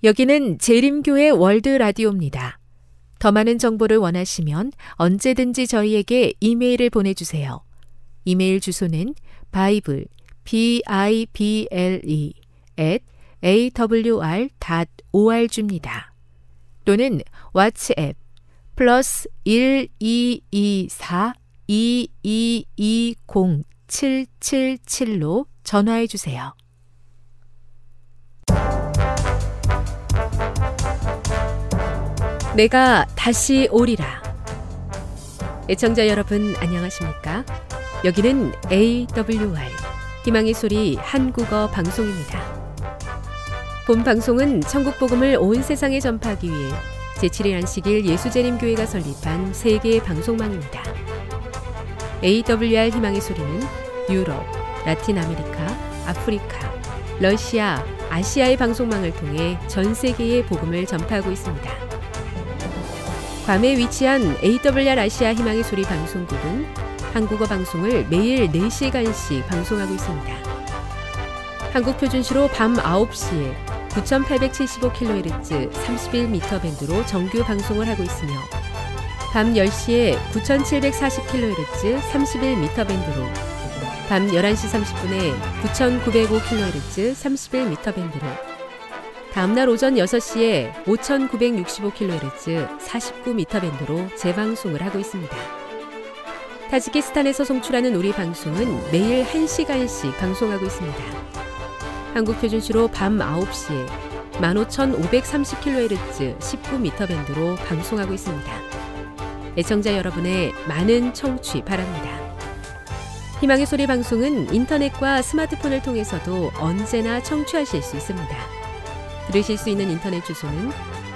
여기는 재림교회 월드 라디오입니다. 더 많은 정보를 원하시면 언제든지 저희에게 이메일을 보내주세요. 이메일 주소는 bible, bible @awr.org입니다. 또는 왓츠앱 플러스 1224-2220-777로 전화해 주세요. 내가 다시 오리라. 애청자 여러분 안녕하십니까? 여기는 AWR 희망의 소리 한국어 방송입니다. 본 방송은 천국복음을 온 세상에 전파하기 위해 제7일 안식일 예수재림교회가 설립한 세계 방송망입니다. AWR 희망의 소리는 유럽, 라틴 아메리카, 아프리카, 러시아, 아시아의 방송망을 통해 전 세계에 복음을 전파하고 있습니다. 괌에 위치한 AWR 아시아 희망의 소리 방송국은 한국어 방송을 매일 4시간씩 방송하고 있습니다. 한국 표준시로 밤 9시에 9875kHz 31m 밴드로 정규 방송을 하고 있으며 밤 10시에 9740kHz 31m 밴드로 밤 11시 30분에 9905kHz 31m 밴드로 다음날 오전 6시에 5965kHz 49m 밴드로 재방송을 하고 있습니다. 타지키스탄에서 송출하는 우리 방송은 매일 1시간씩 방송하고 있습니다. 한국 표준시로 밤 9시에 15,530kHz 19m 밴드로 방송하고 있습니다. 애청자 여러분의 많은 청취 바랍니다. 희망의 소리 방송은 인터넷과 스마트폰을 통해서도 언제나 청취하실 수 있습니다. 들으실 수 있는 인터넷 주소는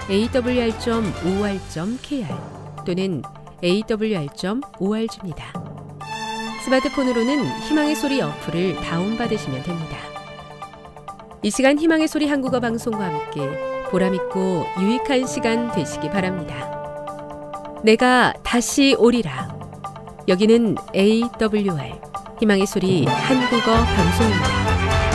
awr.or.kr 또는 awr.org입니다. 스마트폰으로는 희망의 소리 어플을 다운받으시면 됩니다. 이 시간 희망의 소리 한국어 방송과 함께 보람있고 유익한 시간 되시기 바랍니다. 내가 다시 오리라. 여기는 AWR 희망의 소리 한국어 방송입니다.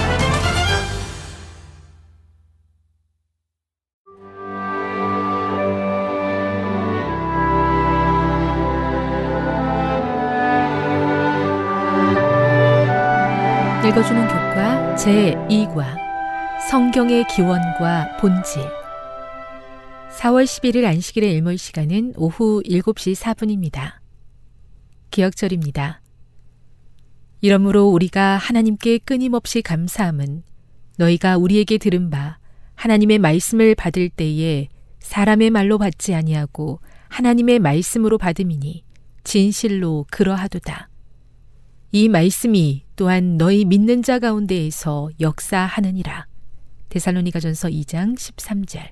읽어주는 교과 제2과 성경의 기원과 본질 4월 11일 안식일의 일몰 시간은 오후 7시 4분입니다. 기억절입니다. 이러므로 우리가 하나님께 끊임없이 감사함은 너희가 우리에게 들은 바 하나님의 말씀을 받을 때에 사람의 말로 받지 아니하고 하나님의 말씀으로 받음이니 진실로 그러하도다. 이 말씀이 또한 너희 믿는 자 가운데에서 역사하느니라. 데살로니가전서 2장 13절.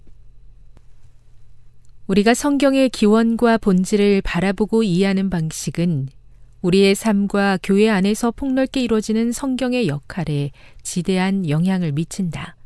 우리가 성경의 기원과 본질을 바라보고 이해하는 방식은 우리의 삶과 교회 안에서 폭넓게 이루어지는 성경의 역할에 지대한 영향을 미친다.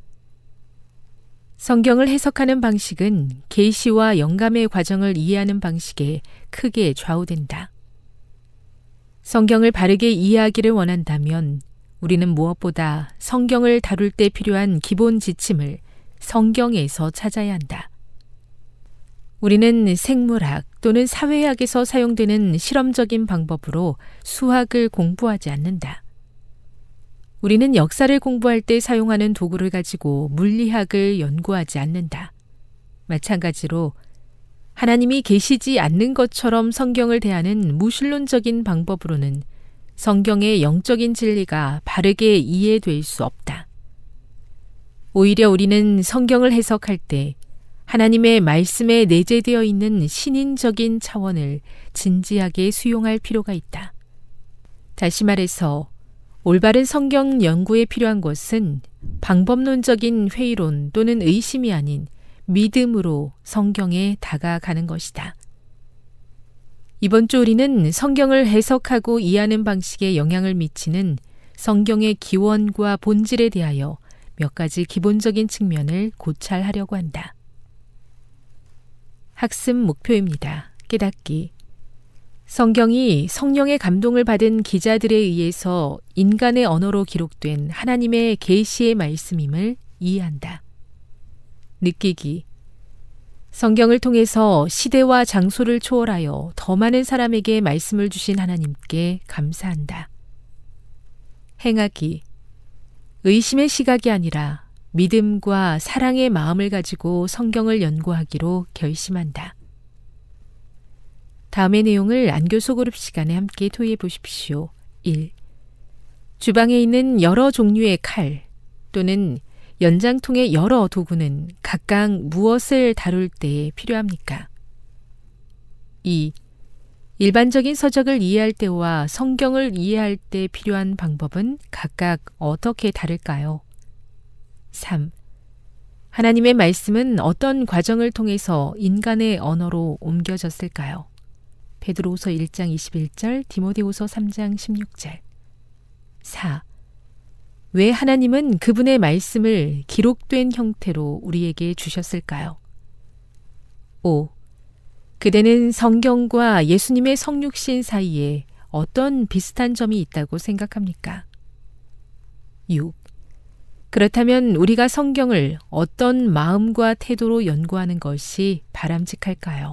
성경을 해석하는 방식은 계시와 영감의 과정을 이해하는 방식에 크게 좌우된다. 성경을 바르게 이해하기를 원한다면 우리는 무엇보다 성경을 다룰 때 필요한 기본 지침을 성경에서 찾아야 한다. 우리는 생물학 또는 사회학에서 사용되는 실험적인 방법으로 수학을 공부하지 않는다. 우리는 역사를 공부할 때 사용하는 도구를 가지고 물리학을 연구하지 않는다. 마찬가지로 하나님이 계시지 않는 것처럼 성경을 대하는 무신론적인 방법으로는 성경의 영적인 진리가 바르게 이해될 수 없다. 오히려 우리는 성경을 해석할 때 하나님의 말씀에 내재되어 있는 신인적인 차원을 진지하게 수용할 필요가 있다. 다시 말해서 올바른 성경 연구에 필요한 것은 방법론적인 회의론 또는 의심이 아닌 믿음으로 성경에 다가가는 것이다. 이번 주 우리는 성경을 해석하고 이해하는 방식에 영향을 미치는 성경의 기원과 본질에 대하여 몇 가지 기본적인 측면을 고찰하려고 한다. 학습 목표입니다. 깨닫기. 성경이 성령의 감동을 받은 기자들에 의해서 인간의 언어로 기록된 하나님의 계시의 말씀임을 이해한다. 느끼기. 성경을 통해서 시대와 장소를 초월하여 더 많은 사람에게 말씀을 주신 하나님께 감사한다. 행하기. 의심의 시각이 아니라 믿음과 사랑의 마음을 가지고 성경을 연구하기로 결심한다. 다음의 내용을 안교 소그룹 시간에 함께 토의해 보십시오. 1. 주방에 있는 여러 종류의 칼 또는 연장통의 여러 도구는 각각 무엇을 다룰 때에 필요합니까? 2. 일반적인 서적을 이해할 때와 성경을 이해할 때 필요한 방법은 각각 어떻게 다를까요? 3. 하나님의 말씀은 어떤 과정을 통해서 인간의 언어로 옮겨졌을까요? 베드로후서 1장 21절, 디모데후서 3장 16절. 4. 왜 하나님은 그분의 말씀을 기록된 형태로 우리에게 주셨을까요? 5. 그대는 성경과 예수님의 성육신 사이에 어떤 비슷한 점이 있다고 생각합니까? 6. 그렇다면 우리가 성경을 어떤 마음과 태도로 연구하는 것이 바람직할까요?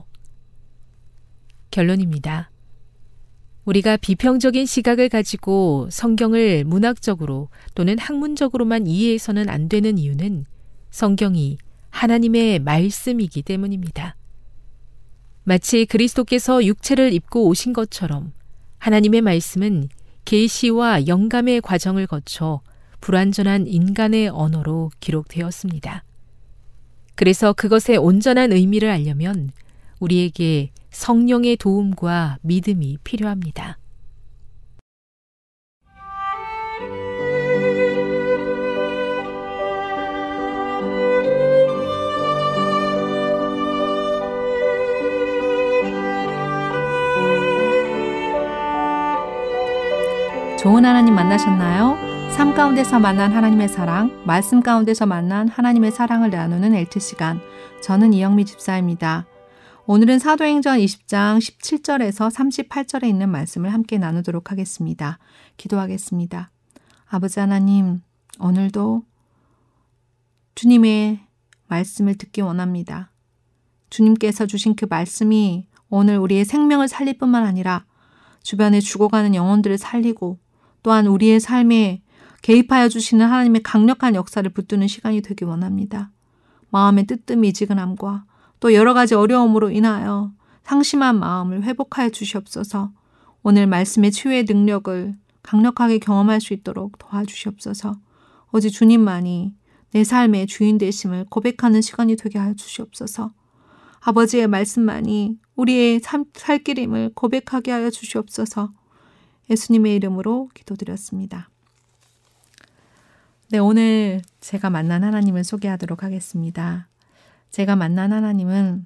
결론입니다. 우리가 비평적인 시각을 가지고 성경을 문학적으로 또는 학문적으로만 이해해서는 안 되는 이유는 성경이 하나님의 말씀이기 때문입니다. 마치 그리스도께서 육체를 입고 오신 것처럼 하나님의 말씀은 계시와 영감의 과정을 거쳐 불완전한 인간의 언어로 기록되었습니다. 그래서 그것의 온전한 의미를 알려면 우리에게 성령의 도움과 믿음이 필요합니다. 좋은 하나님 만나셨나요? 삶 가운데서 만난 하나님의 사랑, 말씀 가운데서 만난 하나님의 사랑을 나누는 LT 시간. 저는 이영미 집사입니다. 오늘은 사도행전 20장 17절에서 38절에 있는 말씀을 함께 나누도록 하겠습니다. 기도하겠습니다. 아버지 하나님, 오늘도 주님의 말씀을 듣기 원합니다. 주님께서 주신 그 말씀이 오늘 우리의 생명을 살릴 뿐만 아니라 주변에 죽어가는 영혼들을 살리고 또한 우리의 삶에 개입하여 주시는 하나님의 강력한 역사를 붙드는 시간이 되기 원합니다. 마음의 뜨뜻미지근함과 또 여러 가지 어려움으로 인하여 상심한 마음을 회복하여 주시옵소서. 오늘 말씀의 치유의 능력을 강력하게 경험할 수 있도록 도와주시옵소서. 오직 주님만이 내 삶의 주인 되심을 고백하는 시간이 되게 하여 주시옵소서. 아버지의 말씀만이 우리의 살 길임을 고백하게 하여 주시옵소서. 예수님의 이름으로 기도드렸습니다. 네, 오늘 제가 만난 하나님을 소개하도록 하겠습니다. 제가 만난 하나님은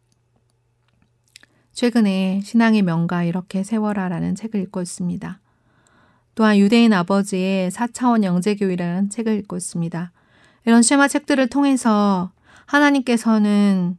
최근에 신앙의 명가 이렇게 세워라라는 책을 읽고 있습니다. 또한 유대인 아버지의 4차원 영재교회라는 책을 읽고 있습니다. 이런 쉐마 책들을 통해서 하나님께서는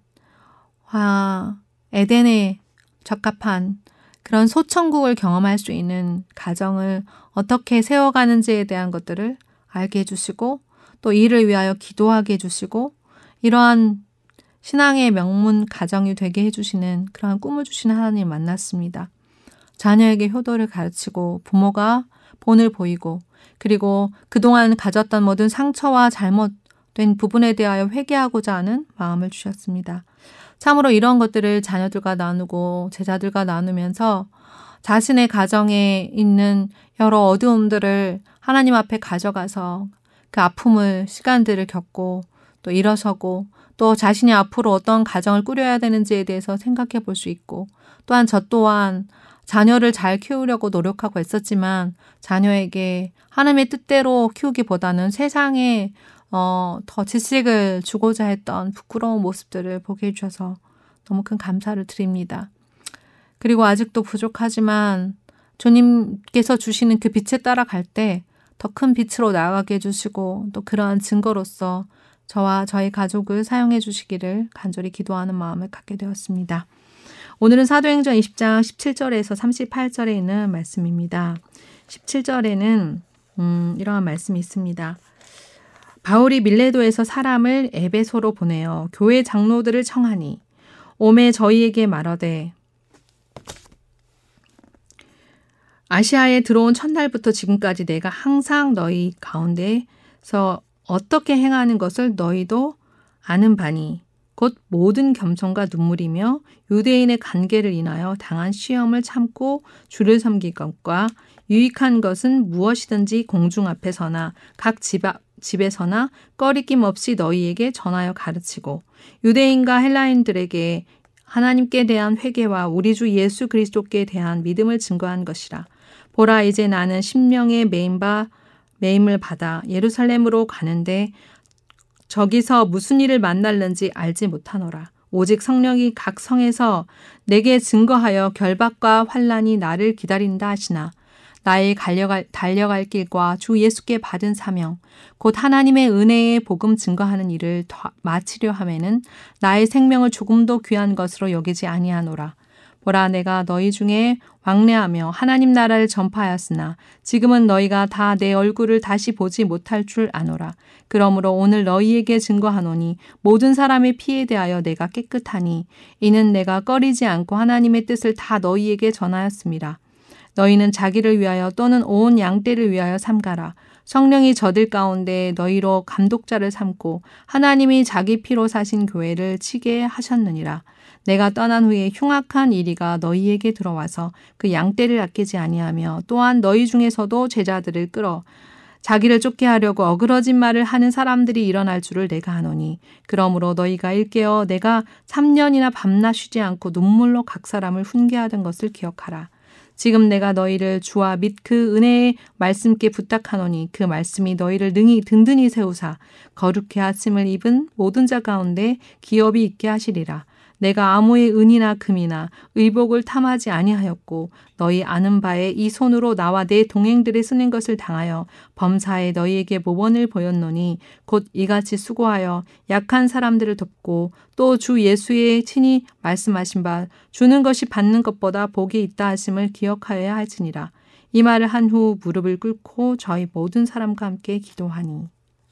에덴에 적합한 그런 소천국을 경험할 수 있는 가정을 어떻게 세워가는지에 대한 것들을 알게 해주시고 또 이를 위하여 기도하게 해주시고 이러한 신앙의 명문 가정이 되게 해주시는 그러한 꿈을 주시는 하나님을 만났습니다. 자녀에게 효도를 가르치고 부모가 본을 보이고 그리고 그동안 가졌던 모든 상처와 잘못된 부분에 대하여 회개하고자 하는 마음을 주셨습니다. 참으로 이런 것들을 자녀들과 나누고 제자들과 나누면서 자신의 가정에 있는 여러 어두움들을 하나님 앞에 가져가서 그 아픔을 시간들을 겪고 또 일어서고 또 자신이 앞으로 어떤 가정을 꾸려야 되는지에 대해서 생각해 볼 수 있고 또한 저 또한 자녀를 잘 키우려고 노력하고 애썼지만 자녀에게 하나님의 뜻대로 키우기보다는 세상에 더 지식을 주고자 했던 부끄러운 모습들을 보게 해주셔서 너무 큰 감사를 드립니다. 그리고 아직도 부족하지만 주님께서 주시는 그 빛에 따라갈 때 더 큰 빛으로 나아가게 해주시고 또 그러한 증거로서 저와 저희 가족을 사용해 주시기를 간절히 기도하는 마음을 갖게 되었습니다. 오늘은 사도행전 20장 17절에서 38절에 있는 말씀입니다. 17절에는 이러한 말씀이 있습니다. 바울이 밀레도에서 사람을 에베소로 보내어 교회 장로들을 청하니 오매 저희에게 말하되 아시아에 들어온 첫날부터 지금까지 내가 항상 너희 가운데서 어떻게 행하는 것을 너희도 아는 바니 곧 모든 겸손과 눈물이며 유대인의 관계를 인하여 당한 시험을 참고 주를 섬길 것과 유익한 것은 무엇이든지 공중 앞에서나 각 집에서나 꺼리낌 없이 너희에게 전하여 가르치고 유대인과 헬라인들에게 하나님께 대한 회개와 우리 주 예수 그리스도께 대한 믿음을 증거한 것이라. 보라 이제 나는 심령의 매임을 받아 예루살렘으로 가는데 저기서 무슨 일을 만날는지 알지 못하노라. 오직 성령이 각 성에서 내게 증거하여 결박과 환난이 나를 기다린다 하시나 나의 달려갈 길과 주 예수께 받은 사명 곧 하나님의 은혜의 복음 증거하는 일을 마치려 하면은 나의 생명을 조금도 귀한 것으로 여기지 아니하노라. 보라 내가 너희 중에 왕래하며 하나님 나라를 전파하였으나 지금은 너희가 다 내 얼굴을 다시 보지 못할 줄 아노라. 그러므로 오늘 너희에게 증거하노니 모든 사람의 피에 대하여 내가 깨끗하니 이는 내가 꺼리지 않고 하나님의 뜻을 다 너희에게 전하였습니다. 너희는 자기를 위하여 또는 온 양떼를 위하여 삼가라. 성령이 저들 가운데 너희로 감독자를 삼고 하나님이 자기 피로 사신 교회를 치게 하셨느니라. 내가 떠난 후에 흉악한 이리가 너희에게 들어와서 그 양떼를 아끼지 아니하며 또한 너희 중에서도 제자들을 끌어 자기를 쫓게 하려고 어그러진 말을 하는 사람들이 일어날 줄을 내가 아노니 그러므로 너희가 일깨어 내가 3년이나 밤낮 쉬지 않고 눈물로 각 사람을 훈계하던 것을 기억하라. 지금 내가 너희를 주와 및 그 은혜의 말씀께 부탁하노니 그 말씀이 너희를 능히 든든히 세우사 거룩해 하심을 입은 모든 자 가운데 기업이 있게 하시리라. 내가 아무의 은이나 금이나 의복을 탐하지 아니하였고 너희 아는 바에 이 손으로 나와 내 동행들이 쓰는 것을 당하여 범사에 너희에게 모범을 보였노니 곧 이같이 수고하여 약한 사람들을 돕고 또 주 예수의 친히 말씀하신 바 주는 것이 받는 것보다 복이 있다 하심을 기억하여야 할지니라. 이 말을 한 후 무릎을 꿇고 저희 모든 사람과 함께 기도하니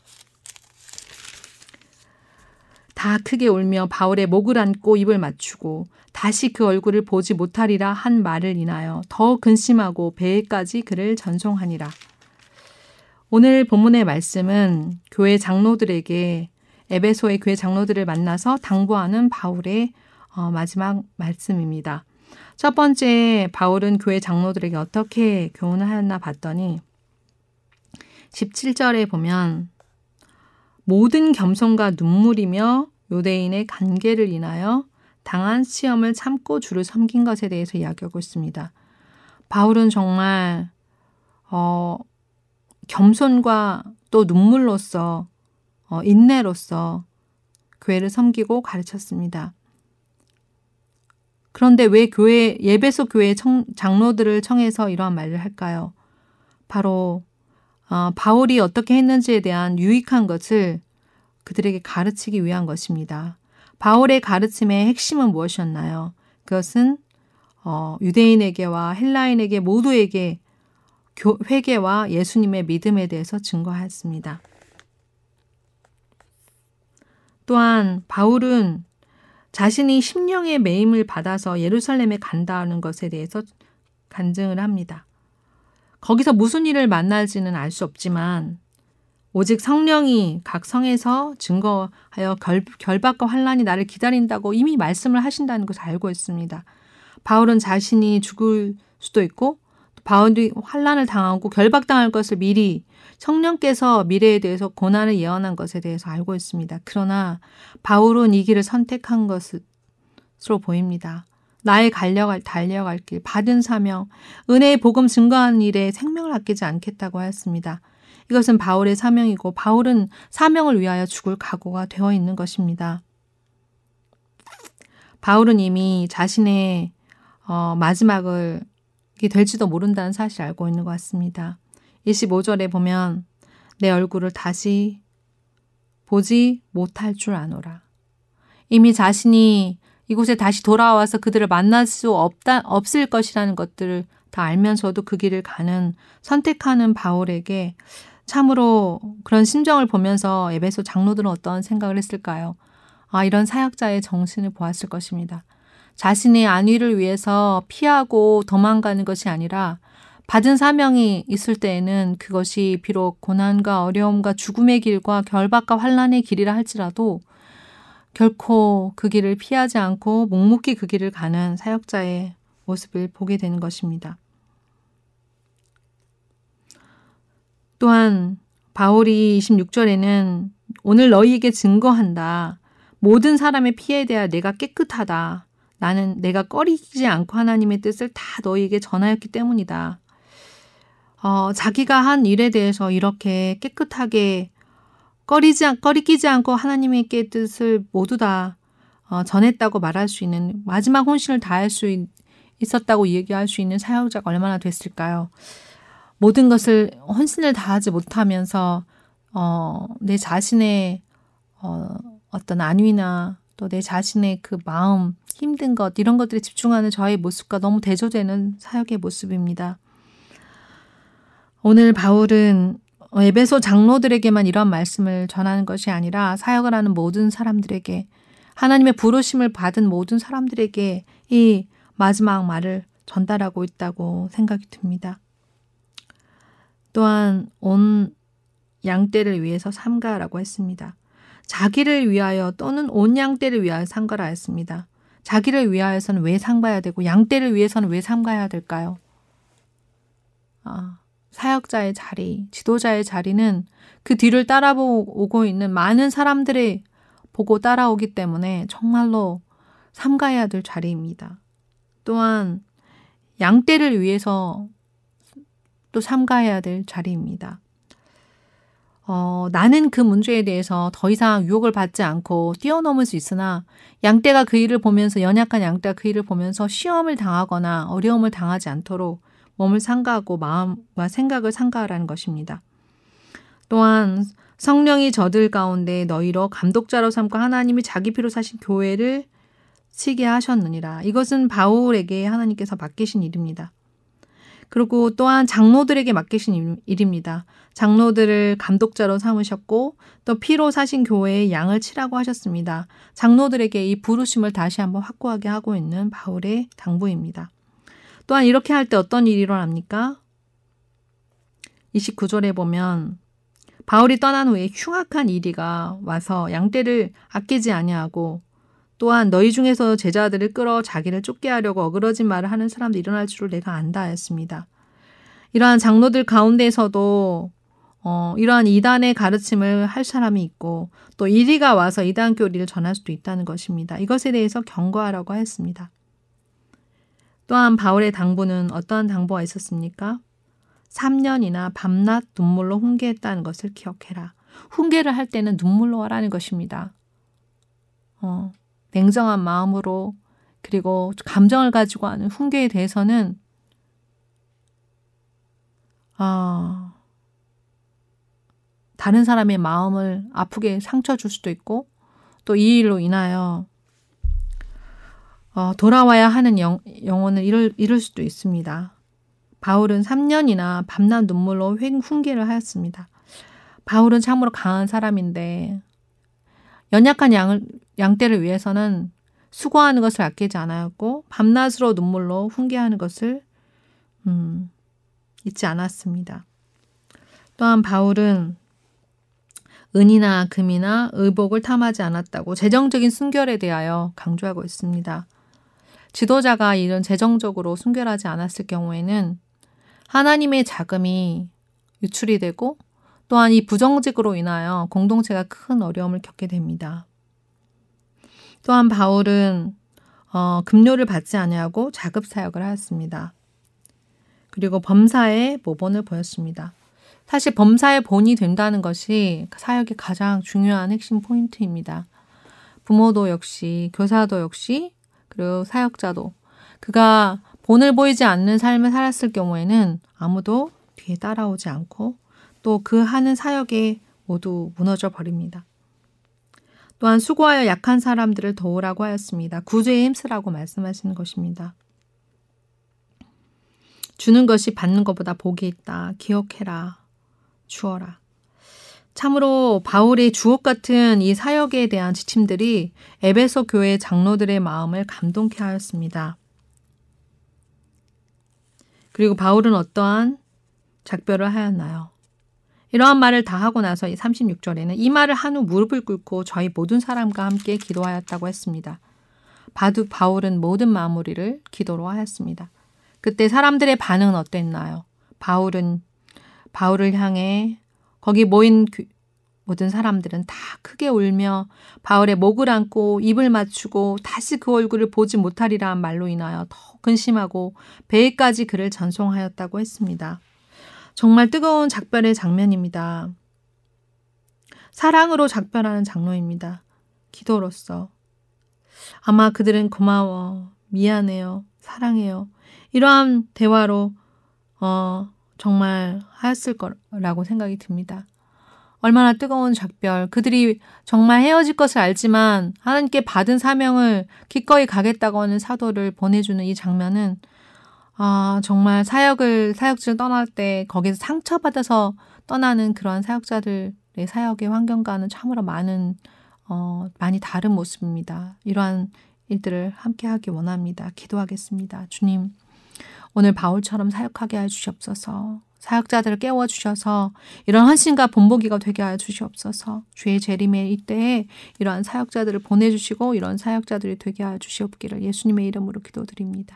다 크게 울며 바울의 목을 안고 입을 맞추고 다시 그 얼굴을 보지 못하리라 한 말을 인하여 더 근심하고 배에까지 그를 전송하니라. 오늘 본문의 말씀은 교회 장로들에게 에베소의 교회 장로들을 만나서 당부하는 바울의 마지막 말씀입니다. 첫 번째 바울은 교회 장로들에게 어떻게 교훈을 하였나 봤더니 17절에 보면 모든 겸손과 눈물이며 유대인의 관계를 인하여 당한 시험을 참고 주를 섬긴 것에 대해서 이야기하고 있습니다. 바울은 정말 겸손과 또 눈물로써 인내로써 교회를 섬기고 가르쳤습니다. 그런데 왜 에베소 교회 장로들을 청해서 이러한 말을 할까요? 바로 바울이 어떻게 했는지에 대한 유익한 것을 그들에게 가르치기 위한 것입니다. 바울의 가르침의 핵심은 무엇이었나요? 그것은 유대인에게와 헬라인에게 모두에게 회개와 예수님의 믿음에 대해서 증거하였습니다. 또한 바울은 자신이 심령의 매임을 받아서 예루살렘에 간다는 것에 대해서 간증을 합니다. 거기서 무슨 일을 만날지는 알 수 없지만 오직 성령이 각 성에서 증거하여 결박과 환난이 나를 기다린다고 이미 말씀을 하신다는 것을 알고 있습니다. 바울은 자신이 죽을 수도 있고 바울이 환난을 당하고 결박당할 것을 미리 성령께서 미래에 대해서 고난을 예언한 것에 대해서 알고 있습니다. 그러나 바울은 이 길을 선택한 것으로 보입니다. 나의 달려갈 길, 받은 사명, 은혜의 복음 증거하는 일에 생명을 아끼지 않겠다고 하였습니다. 이것은 바울의 사명이고 바울은 사명을 위하여 죽을 각오가 되어 있는 것입니다. 바울은 이미 자신의 마지막이 될지도 모른다는 사실을 알고 있는 것 같습니다. 25절에 보면 내 얼굴을 다시 보지 못할 줄 아노라. 이미 자신이 이곳에 다시 돌아와서 그들을 만날 수 없을 것이라는 것들을 다 알면서도 그 길을 선택하는 바울에게 참으로 그런 심정을 보면서 에베소 장로들은 어떤 생각을 했을까요? 이런 사역자의 정신을 보았을 것입니다. 자신의 안위를 위해서 피하고 도망가는 것이 아니라 받은 사명이 있을 때에는 그것이 비록 고난과 어려움과 죽음의 길과 결박과 환난의 길이라 할지라도 결코 그 길을 피하지 않고 묵묵히 그 길을 가는 사역자의 모습을 보게 되는 것입니다. 또한 바울이 26절에는 오늘 너희에게 증거한다. 모든 사람의 피에 대하여 내가 깨끗하다. 나는 내가 꺼리지 않고 하나님의 뜻을 다 너희에게 전하였기 때문이다. 자기가 한 일에 대해서 이렇게 깨끗하게 꺼리끼지 않고 하나님의 뜻을 모두 다 전했다고 말할 수 있는, 마지막 혼신을 다할 수 있었다고 얘기할 수 있는 사역자가 얼마나 됐을까요? 모든 것을 혼신을 다하지 못하면서 내 자신의 어떤 안위나 또 내 자신의 그 마음, 힘든 것, 이런 것들에 집중하는 저의 모습과 너무 대조되는 사역의 모습입니다. 오늘 바울은 에베소 장로들에게만 이런 말씀을 전하는 것이 아니라 사역을 하는 모든 사람들에게, 하나님의 부르심을 받은 모든 사람들에게 이 마지막 말을 전달하고 있다고 생각이 듭니다. 또한 온 양떼를 위해서 삼가라고 했습니다. 자기를 위하여 또는 온 양떼를 위하여 삼가라 했습니다. 자기를 위하여서는 왜 삼가야 되고 양떼를 위해서는 왜 삼가야 될까요? 사역자의 자리, 지도자의 자리는 그 뒤를 따라오고 있는 많은 사람들이 보고 따라오기 때문에 정말로 삼가야 될 자리입니다. 또한 양떼를 위해서 또 삼가야 될 자리입니다. 나는 그 문제에 대해서 더 이상 유혹을 받지 않고 뛰어넘을 수 있으나 양떼가 그 일을 보면서, 연약한 양떼가 그 일을 보면서 시험을 당하거나 어려움을 당하지 않도록 몸을 삼가하고 마음과 생각을 삼가하라는 것입니다. 또한 성령이 저들 가운데 너희로 감독자로 삼고 하나님이 자기 피로 사신 교회를 치게 하셨느니라. 이것은 바울에게 하나님께서 맡기신 일입니다. 그리고 또한 장로들에게 맡기신 일입니다. 장로들을 감독자로 삼으셨고 또 피로 사신 교회의 양을 치라고 하셨습니다. 장로들에게 이 부르심을 다시 한번 확고하게 하고 있는 바울의 당부입니다. 또한 이렇게 할 때 어떤 일이 일어납니까? 29절에 보면 바울이 떠난 후에 흉악한 이리가 와서 양떼를 아끼지 아니하고 또한 너희 중에서 제자들을 끌어 자기를 쫓게 하려고 어그러진 말을 하는 사람도 일어날 줄을 내가 안다 했습니다. 이러한 장로들 가운데에서도 이러한 이단의 가르침을 할 사람이 있고 또 이리가 와서 이단 교리를 전할 수도 있다는 것입니다. 이것에 대해서 경고하라고 했습니다. 또한 바울의 당부는 어떠한 당부가 있었습니까? 3년이나 밤낮 눈물로 훈계했다는 것을 기억해라. 훈계를 할 때는 눈물로 하라는 것입니다. 냉정한 마음으로, 그리고 감정을 가지고 하는 훈계에 대해서는 다른 사람의 마음을 아프게 상처 줄 수도 있고 또 이 일로 인하여 돌아와야 하는 영혼을 잃을 수도 있습니다. 바울은 3년이나 밤낮 눈물로 훈계를 하였습니다. 바울은 참으로 강한 사람인데 연약한 양떼를 위해서는 수고하는 것을 아끼지 않았고 밤낮으로 눈물로 훈계하는 것을 잊지 않았습니다. 또한 바울은 은이나 금이나 의복을 탐하지 않았다고 재정적인 순결에 대하여 강조하고 있습니다. 지도자가 이런 재정적으로 순결하지 않았을 경우에는 하나님의 자금이 유출이 되고 또한 이 부정직으로 인하여 공동체가 큰 어려움을 겪게 됩니다. 또한 바울은 급료를 받지 아니하고 자급사역을 하였습니다. 그리고 범사에 모본을 보였습니다. 사실 범사의 본이 된다는 것이 사역의 가장 중요한 핵심 포인트입니다. 부모도 역시, 교사도 역시, 그리고 사역자도 그가 본을 보이지 않는 삶을 살았을 경우에는 아무도 뒤에 따라오지 않고 또 그 하는 사역에 모두 무너져 버립니다. 또한 수고하여 약한 사람들을 도우라고 하였습니다. 구제에 힘쓰라고 말씀하시는 것입니다. 주는 것이 받는 것보다 복이 있다. 기억해라. 주어라. 참으로 바울의 주옥 같은 이 사역에 대한 지침들이 에베소 교회 장로들의 마음을 감동케 하였습니다. 그리고 바울은 어떠한 작별을 하였나요? 이러한 말을 다 하고 나서 이 36절에는 이 말을 한 후 무릎을 꿇고 저희 모든 사람과 함께 기도하였다고 했습니다. 바울은 모든 마무리를 기도로 하였습니다. 그때 사람들의 반응은 어땠나요? 바울을 향해 거기 모인 모든 사람들은 다 크게 울며 바울의 목을 안고 입을 맞추고 다시 그 얼굴을 보지 못하리라 한 말로 인하여 더 근심하고 배에까지 그를 전송하였다고 했습니다. 정말 뜨거운 작별의 장면입니다. 사랑으로 작별하는 장로입니다. 기도로서. 아마 그들은 고마워, 미안해요, 사랑해요. 이러한 대화로 정말 하였을 거라고 생각이 듭니다. 얼마나 뜨거운 작별. 그들이 정말 헤어질 것을 알지만 하나님께 받은 사명을 기꺼이 가겠다고 하는 사도를 보내주는 이 장면은 정말 사역지를 떠날 때 거기서 상처받아서 떠나는 그런 사역자들의 사역의 환경과는 참으로 많이 다른 모습입니다. 이러한 일들을 함께 하기 원합니다. 기도하겠습니다. 주님, 오늘 바울처럼 사역하게 하여 주시옵소서. 사역자들을 깨워주셔서 이런 헌신과 본보기가 되게 하여 주시옵소서. 주의 재림의 이때에 이러한 사역자들을 보내주시고 이런 사역자들이 되게 하여 주시옵기를 예수님의 이름으로 기도드립니다.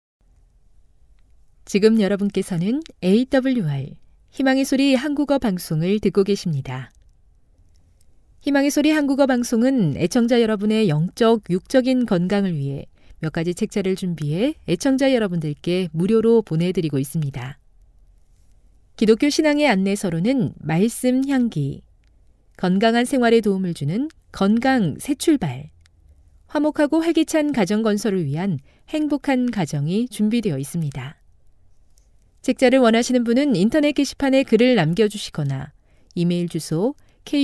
지금 여러분께서는 AWR 희망의 소리 한국어 방송을 듣고 계십니다. 희망의 소리 한국어 방송은 애청자 여러분의 영적, 육적인 건강을 위해 몇 가지 책자를 준비해 애청자 여러분들께 무료로 보내드리고 있습니다. 기독교 신앙의 안내서로는 말씀 향기, 건강한 생활에 도움을 주는 건강 새 출발, 화목하고 활기찬 가정 건설을 위한 행복한 가정이 준비되어 있습니다. 책자를 원하시는 분은 인터넷 게시판에 글을 남겨주시거나 이메일 주소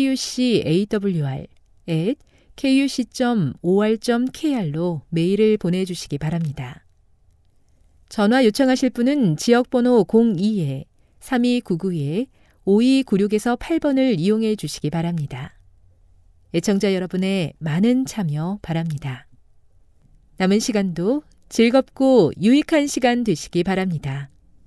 kucawr@kuc.or.kr로 메일을 보내주시기 바랍니다. 전화 요청하실 분은 지역번호 02-3299-5296에서 8번을 이용해 주시기 바랍니다. 애청자 여러분의 많은 참여 바랍니다. 남은 시간도 즐겁고 유익한 시간 되시기 바랍니다.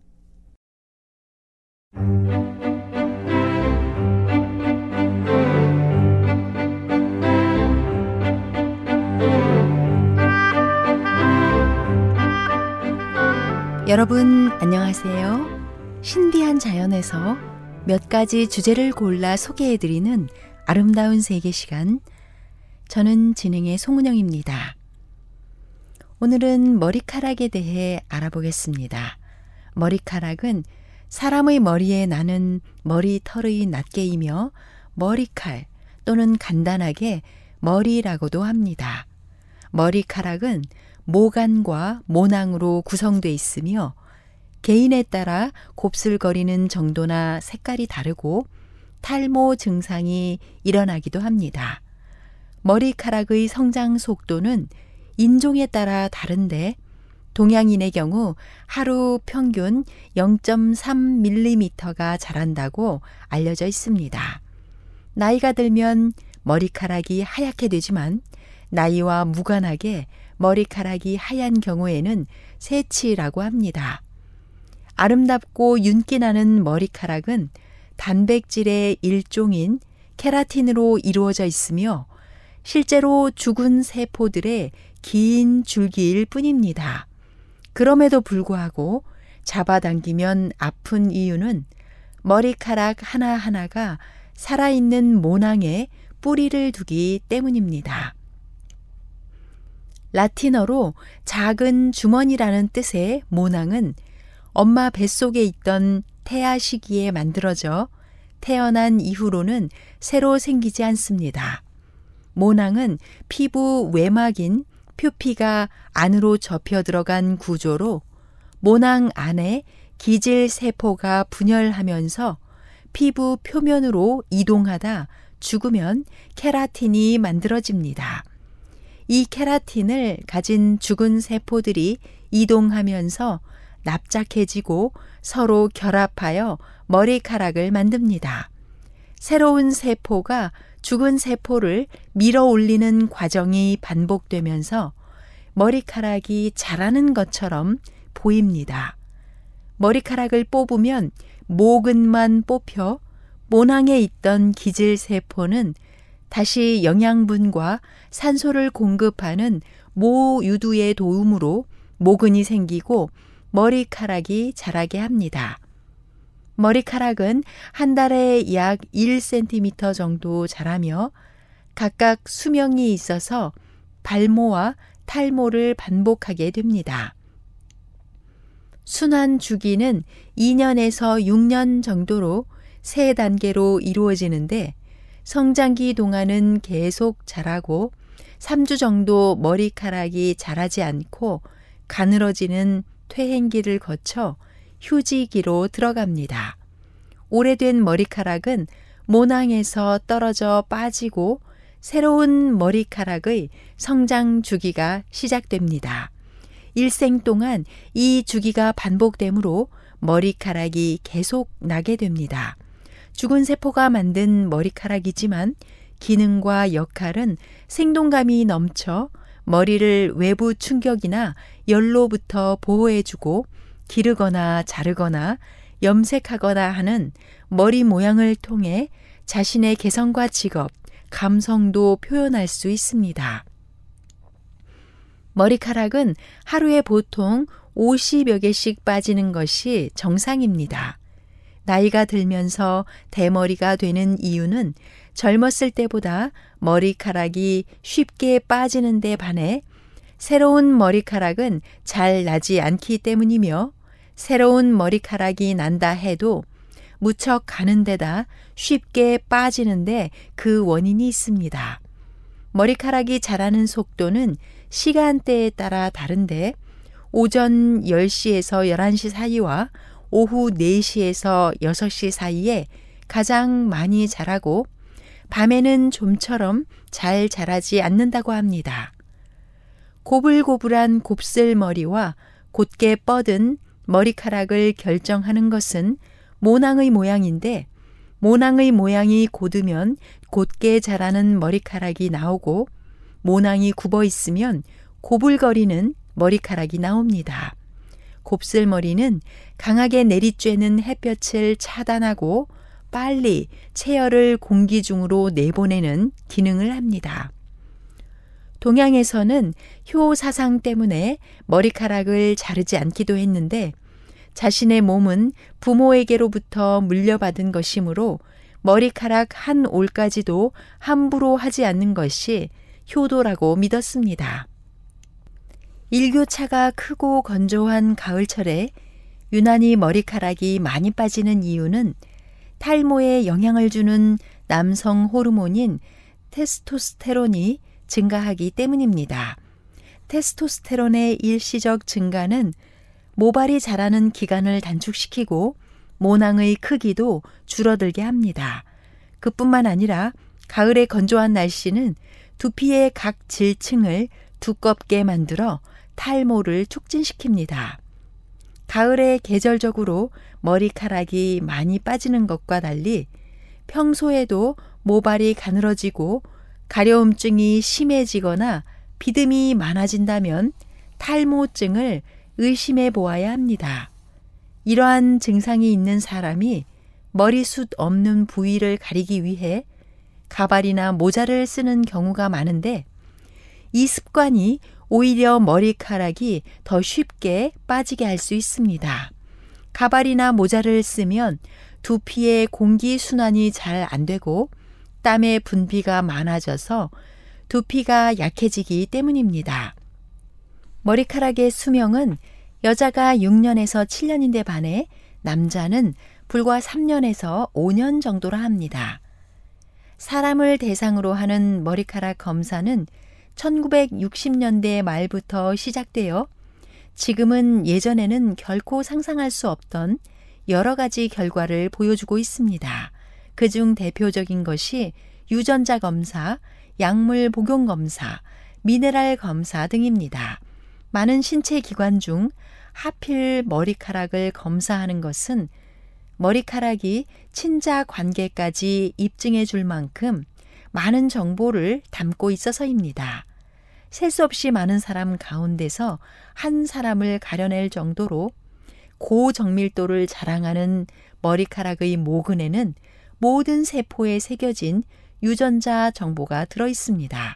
여러분 안녕하세요. 신비한 자연에서 몇 가지 주제를 골라 소개해드리는 아름다운 세계 시간. 저는 진행의 송은영입니다. 오늘은 머리카락에 대해 알아보겠습니다. 머리카락은 사람의 머리에 나는 머리털의 낱개이며 머리칼 또는 간단하게 머리라고도 합니다. 머리카락은 모간과 모낭으로 구성되어 있으며 개인에 따라 곱슬거리는 정도나 색깔이 다르고 탈모 증상이 일어나기도 합니다. 머리카락의 성장 속도는 인종에 따라 다른데 동양인의 경우 하루 평균 0.3mm가 자란다고 알려져 있습니다. 나이가 들면 머리카락이 하얗게 되지만 나이와 무관하게 머리카락이 하얀 경우에는 새치라고 합니다. 아름답고 윤기 나는 머리카락은 단백질의 일종인 케라틴으로 이루어져 있으며 실제로 죽은 세포들의 긴 줄기일 뿐입니다. 그럼에도 불구하고 잡아당기면 아픈 이유는 머리카락 하나하나가 살아있는 모낭에 뿌리를 두기 때문입니다. 라틴어로 작은 주머니라는 뜻의 모낭은 엄마 뱃속에 있던 태아 시기에 만들어져 태어난 이후로는 새로 생기지 않습니다. 모낭은 피부 외막인 표피가 안으로 접혀 들어간 구조로 모낭 안에 기질 세포가 분열하면서 피부 표면으로 이동하다 죽으면 케라틴이 만들어집니다. 이 케라틴을 가진 죽은 세포들이 이동하면서 납작해지고 서로 결합하여 머리카락을 만듭니다. 새로운 세포가 죽은 세포를 밀어 올리는 과정이 반복되면서 머리카락이 자라는 것처럼 보입니다. 머리카락을 뽑으면 모근만 뽑혀 모낭에 있던 기질세포는 다시 영양분과 산소를 공급하는 모유두의 도움으로 모근이 생기고 머리카락이 자라게 합니다. 머리카락은 한 달에 약 1cm 정도 자라며 각각 수명이 있어서 발모와 탈모를 반복하게 됩니다. 순환 주기는 2년에서 6년 정도로 3단계로 이루어지는데 성장기 동안은 계속 자라고 3주 정도 머리카락이 자라지 않고 가늘어지는 퇴행기를 거쳐 휴지기로 들어갑니다. 오래된 머리카락은 모낭에서 떨어져 빠지고 새로운 머리카락의 성장 주기가 시작됩니다. 일생 동안 이 주기가 반복되므로 머리카락이 계속 나게 됩니다. 죽은 세포가 만든 머리카락이지만 기능과 역할은 생동감이 넘쳐 머리를 외부 충격이나 열로부터 보호해주고 기르거나 자르거나 염색하거나 하는 머리 모양을 통해 자신의 개성과 직업, 감성도 표현할 수 있습니다. 머리카락은 하루에 보통 50여 개씩 빠지는 것이 정상입니다. 나이가 들면서 대머리가 되는 이유는 젊었을 때보다 머리카락이 쉽게 빠지는 데 반해 새로운 머리카락은 잘 나지 않기 때문이며 새로운 머리카락이 난다 해도 무척 가는 데다 쉽게 빠지는데 그 원인이 있습니다. 머리카락이 자라는 속도는 시간대에 따라 다른데 오전 10시에서 11시 사이와 오후 4시에서 6시 사이에 가장 많이 자라고 밤에는 좀처럼 잘 자라지 않는다고 합니다. 고불고불한 곱슬머리와 곧게 뻗은 머리카락을 결정하는 것은 모낭의 모양인데 모낭의 모양이 곧으면 곧게 자라는 머리카락이 나오고 모낭이 굽어 있으면 고불거리는 머리카락이 나옵니다. 곱슬머리는 강하게 내리쬐는 햇볕을 차단하고 빨리 체열을 공기 중으로 내보내는 기능을 합니다. 동양에서는 효 사상 때문에 머리카락을 자르지 않기도 했는데 자신의 몸은 부모에게로부터 물려받은 것이므로 머리카락 한 올까지도 함부로 하지 않는 것이 효도라고 믿었습니다. 일교차가 크고 건조한 가을철에 유난히 머리카락이 많이 빠지는 이유는 탈모에 영향을 주는 남성 호르몬인 테스토스테론이 증가하기 때문입니다. 테스토스테론의 일시적 증가는 모발이 자라는 기간을 단축시키고 모낭의 크기도 줄어들게 합니다. 그뿐만 아니라 가을의 건조한 날씨는 두피의 각 질층을 두껍게 만들어 탈모를 촉진시킵니다. 가을에 계절적으로 머리카락이 많이 빠지는 것과 달리 평소에도 모발이 가늘어지고 가려움증이 심해지거나 비듬이 많아진다면 탈모증을 의심해 보아야 합니다. 이러한 증상이 있는 사람이 머리숱 없는 부위를 가리기 위해 가발이나 모자를 쓰는 경우가 많은데 이 습관이 오히려 머리카락이 더 쉽게 빠지게 할 수 있습니다. 가발이나 모자를 쓰면 두피의 공기 순환이 잘 안 되고 땀의 분비가 많아져서 두피가 약해지기 때문입니다. 머리카락의 수명은 여자가 6년에서 7년인데 반해 남자는 불과 3년에서 5년 정도라 합니다. 사람을 대상으로 하는 머리카락 검사는 1960년대 말부터 시작되어 지금은 예전에는 결코 상상할 수 없던 여러 가지 결과를 보여주고 있습니다. 그중 대표적인 것이 유전자 검사, 약물 복용 검사, 미네랄 검사 등입니다. 많은 신체 기관 중 하필 머리카락을 검사하는 것은 머리카락이 친자 관계까지 입증해 줄 만큼 많은 정보를 담고 있어서입니다. 셀 수 없이 많은 사람 가운데서 한 사람을 가려낼 정도로 고정밀도를 자랑하는 머리카락의 모근에는 모든 세포에 새겨진 유전자 정보가 들어 있습니다.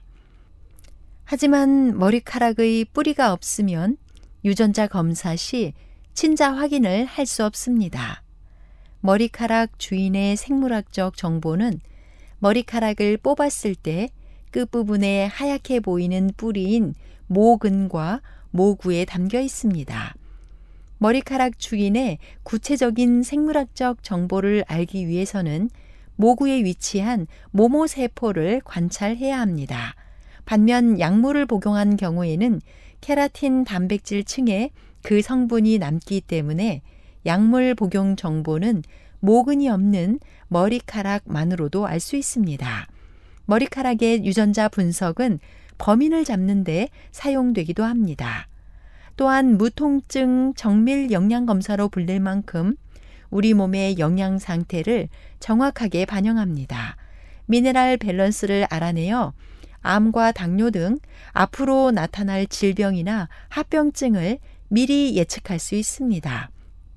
하지만 머리카락의 뿌리가 없으면 유전자 검사 시 친자 확인을 할 수 없습니다. 머리카락 주인의 생물학적 정보는 머리카락을 뽑았을 때 끝부분에 하얗게 보이는 뿌리인 모근과 모구에 담겨 있습니다. 머리카락 주인의 구체적인 생물학적 정보를 알기 위해서는 모구에 위치한 모모세포를 관찰해야 합니다. 반면 약물을 복용한 경우에는 케라틴 단백질 층에 그 성분이 남기 때문에 약물 복용 정보는 모근이 없는 머리카락만으로도 알 수 있습니다. 머리카락의 유전자 분석은 범인을 잡는 데 사용되기도 합니다. 또한 무통증 정밀 영양 검사로 불릴 만큼 우리 몸의 영양 상태를 정확하게 반영합니다. 미네랄 밸런스를 알아내어 암과 당뇨 등 앞으로 나타날 질병이나 합병증을 미리 예측할 수 있습니다.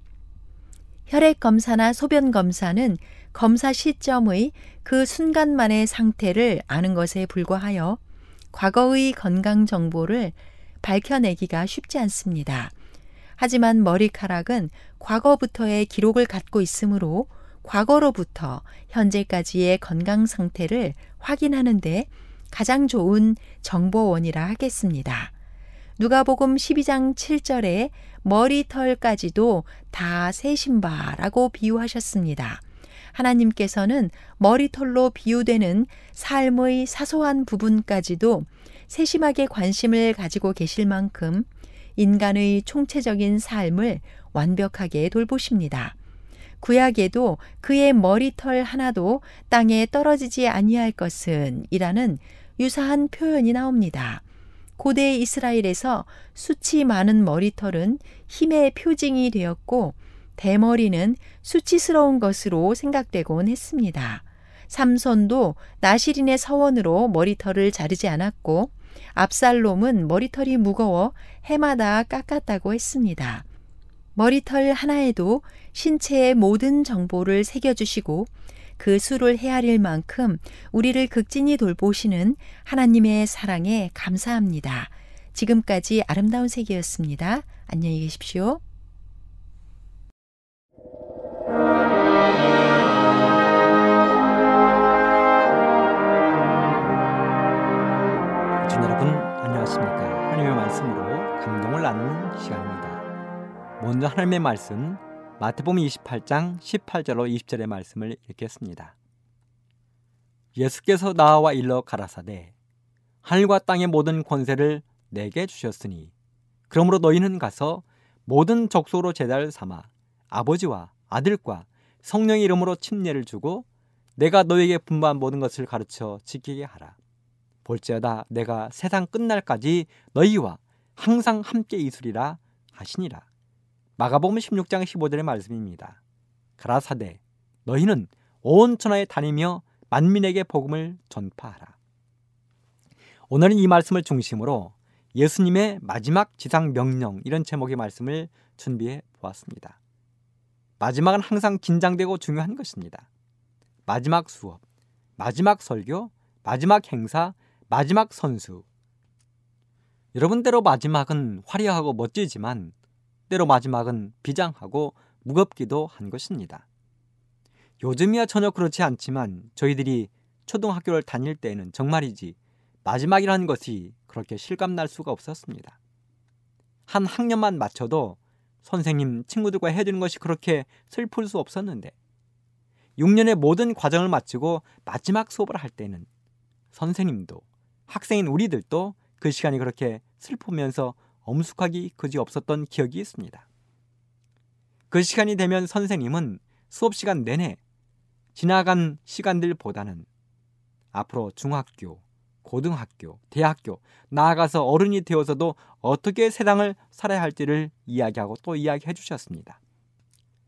혈액 검사나 소변 검사는 검사 시점의 그 순간만의 상태를 아는 것에 불과하여 과거의 건강 정보를 밝혀내기가 쉽지 않습니다. 하지만 머리카락은 과거부터의 기록을 갖고 있으므로 과거로부터 현재까지의 건강 상태를 확인하는 데 가장 좋은 정보원이라 하겠습니다. 누가복음 12장 7절에 머리털까지도 다 세신바라고 비유하셨습니다. 하나님께서는 머리털로 비유되는 삶의 사소한 부분까지도 세심하게 관심을 가지고 계실 만큼 인간의 총체적인 삶을 완벽하게 돌보십니다. 구약에도 그의 머리털 하나도 땅에 떨어지지 아니할 것은 이라는 유사한 표현이 나옵니다. 고대 이스라엘에서 숱이 많은 머리털은 힘의 표징이 되었고 대머리는 수치스러운 것으로 생각되곤 했습니다. 삼손도 나시린의 서원으로 머리털을 자르지 않았고 압살롬은 머리털이 무거워 해마다 깎았다고 했습니다. 머리털 하나에도 신체의 모든 정보를 새겨주시고 그 수를 헤아릴 만큼 우리를 극진히 돌보시는 하나님의 사랑에 감사합니다. 지금까지 아름다운 세계였습니다. 안녕히 계십시오. 시청자 여러분 안녕하십니까? 하나님의 말씀으로 감동을 나누는 시간입니다. 먼저 하나님의 말씀 마태복음 28장 18절로 20절의 말씀을 읽겠습니다. 예수께서 나와 일러 가라사대 하늘과 땅의 모든 권세를 내게 주셨으니 그러므로 너희는 가서 모든 족속으로 제자를 삼아 아버지와 아들과 성령의 이름으로 침례를 주고 내가 너희에게 분부한 모든 것을 가르쳐 지키게 하라. 볼지어다 내가 세상 끝날까지 너희와 항상 함께 있으리라 하시니라. 마가복음 16장 15절의 말씀입니다. 가라사대 너희는 온 천하에 다니며 만민에게 복음을 전파하라. 오늘은 이 말씀을 중심으로 예수님의 마지막 지상 명령 이런 제목의 말씀을 준비해 보았습니다. 마지막은 항상 긴장되고 중요한 것입니다. 마지막 수업, 마지막 설교, 마지막 행사, 마지막 선수. 여러분대로 마지막은 화려하고 멋지지만 때로 마지막은 비장하고 무겁기도 한 것입니다. 요즘이야 전혀 그렇지 않지만 저희들이 초등학교를 다닐 때에는 정말이지 마지막이라는 것이 그렇게 실감날 수가 없었습니다. 한 학년만 마쳐도 선생님, 친구들과 해주는 것이 그렇게 슬플 수 없었는데 6년의 모든 과정을 마치고 마지막 수업을 할 때는 선생님도 학생인 우리들도 그 시간이 그렇게 슬프면서 엄숙하기 그지없었던 기억이 있습니다. 그 시간이 되면 선생님은 수업 시간 내내 지나간 시간들보다는 앞으로 중학교, 고등학교, 대학교, 나아가서 어른이 되어서도 어떻게 세상을 살아야 할지를 이야기하고 또 이야기해 주셨습니다.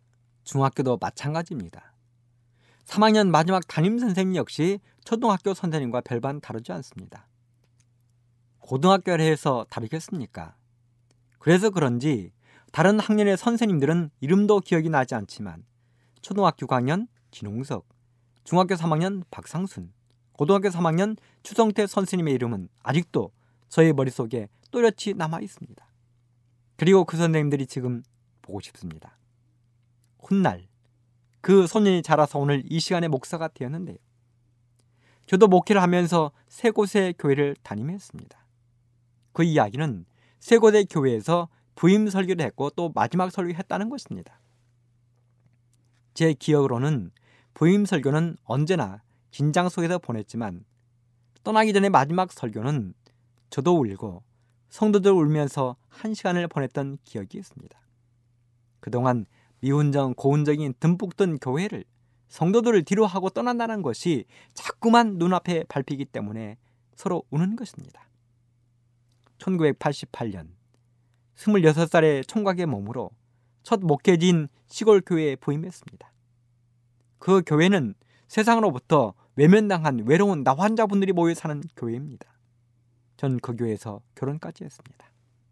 중학교도 마찬가지입니다. 3학년 마지막 담임 선생님 역시 초등학교 선생님과 별반 다르지 않습니다. 고등학교를 해서 다르겠습니까? 그래서 그런지 다른 학년의 선생님들은 이름도 기억이 나지 않지만 초등학교 6학년 진홍석, 중학교 3학년 박상순, 고등학교 3학년 추성태 선생님의 이름은 아직도 저의 머릿속에 또렷이 남아 있습니다. 그리고 그 선생님들이 지금 보고 싶습니다. 훗날 그 소년이 자라서 오늘 이 시간에 목사가 되었는데요. 저도 목회를 하면서 세 곳의 교회를 담임했습니다. 그 이야기는 세 곳의 교회에서 부임 설교를 했고 또 마지막 설교를 했다는 것입니다. 제 기억으로는 부임 설교는 언제나 긴장 속에서 보냈지만 떠나기 전에 마지막 설교는 저도 울고 성도들 울면서 한 시간을 보냈던 기억이 있습니다. 그동안 미운정 고운정이 듬뿍 든 교회를 성도들을 뒤로 하고 떠난다는 것이 자꾸만 눈앞에 밟히기 때문에 서로 우는 것입니다. 1988년 26살의 총각의 몸으로 첫 목회지인 시골 교회에 부임했습니다. 그 교회는 세상으로부터 외면당한 외로운 나환자분들이 모여 사는 교회입니다. 전 그 교회에서 결혼까지 했습니다.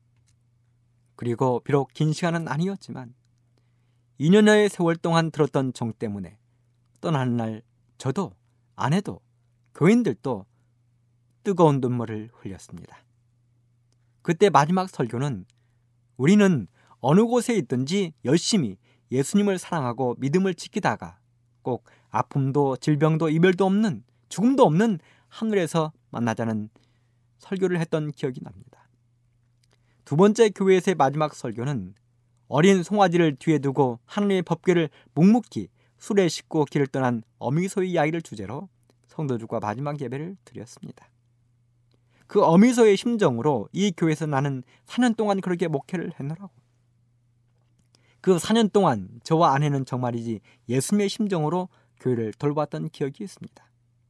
그리고 비록 긴 시간은 아니었지만 2년여의 세월 동안 들었던 정 때문에 떠나는 날 저도 아내도 교인들도 뜨거운 눈물을 흘렸습니다. 그때 마지막 설교는 우리는 어느 곳에 있든지 열심히 예수님을 사랑하고 믿음을 지키다가 꼭 아픔도 질병도 이별도 없는 죽음도 없는 하늘에서 만나자는 설교를 했던 기억이 납니다. 두 번째 교회에서의 마지막 설교는 어린 송아지를 뒤에 두고 하나님의 법궤를 묵묵히 술에 싣고 길을 떠난 어미소의 이야기를 주제로 성도들과 마지막 예배를 드렸습니다. 그 어미소의 심정으로 이 교회에서 나는 4년 동안 그렇게 목회를 했노라고. 그 4년 동안 저와 아내는 정말이지 예수님의 심정으로 교회를 돌봤던 기억이 있습니다.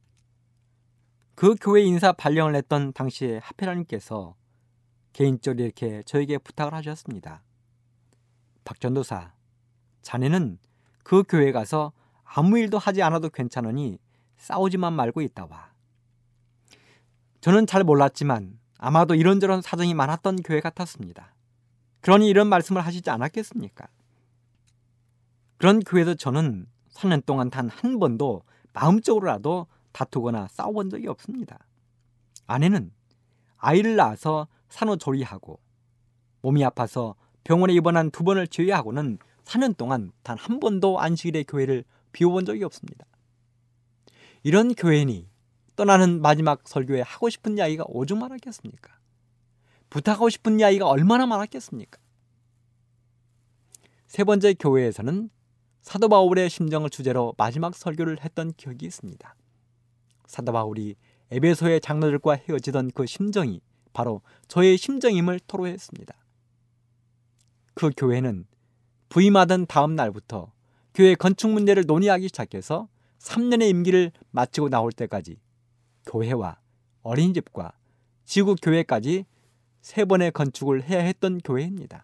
그 교회 인사 발령을 냈던 당시에 하페라님께서 개인적으로 이렇게 저에게 부탁을 하셨습니다. 박 전도사, 자네는 그 교회 가서 아무 일도 하지 않아도 괜찮으니 싸우지만 말고 있다 와. 저는 잘 몰랐지만 아마도 이런저런 사정이 많았던 교회 같았습니다. 그러니 이런 말씀을 하시지 않았겠습니까? 그런 교회에서 저는 4년 동안 단 한 번도 마음적으로라도 다투거나 싸워본 적이 없습니다. 아내는 아이를 낳아서 산후조리하고 몸이 아파서 병원에 입원한 2번을 제외하고는 4년 동안 단 한 번도 안식일의 교회를 비워본 적이 없습니다. 이런 교회니 떠나는 마지막 설교에 하고 싶은 이야기가 오죽 많았겠습니까? 부탁하고 싶은 이야기가 얼마나 많았겠습니까? 세 번째 교회에서는 사도 바울의 심정을 주제로 마지막 설교를 했던 기억이 있습니다. 사도 바울이 에베소의 장로들과 헤어지던 그 심정이 바로 저의 심정임을 토로했습니다. 그 교회는 부임하던 다음 날부터 교회 건축 문제를 논의하기 시작해서 3년의 임기를 마치고 나올 때까지 교회와 어린이집과 지구교회까지 3번의 건축을 해야 했던 교회입니다.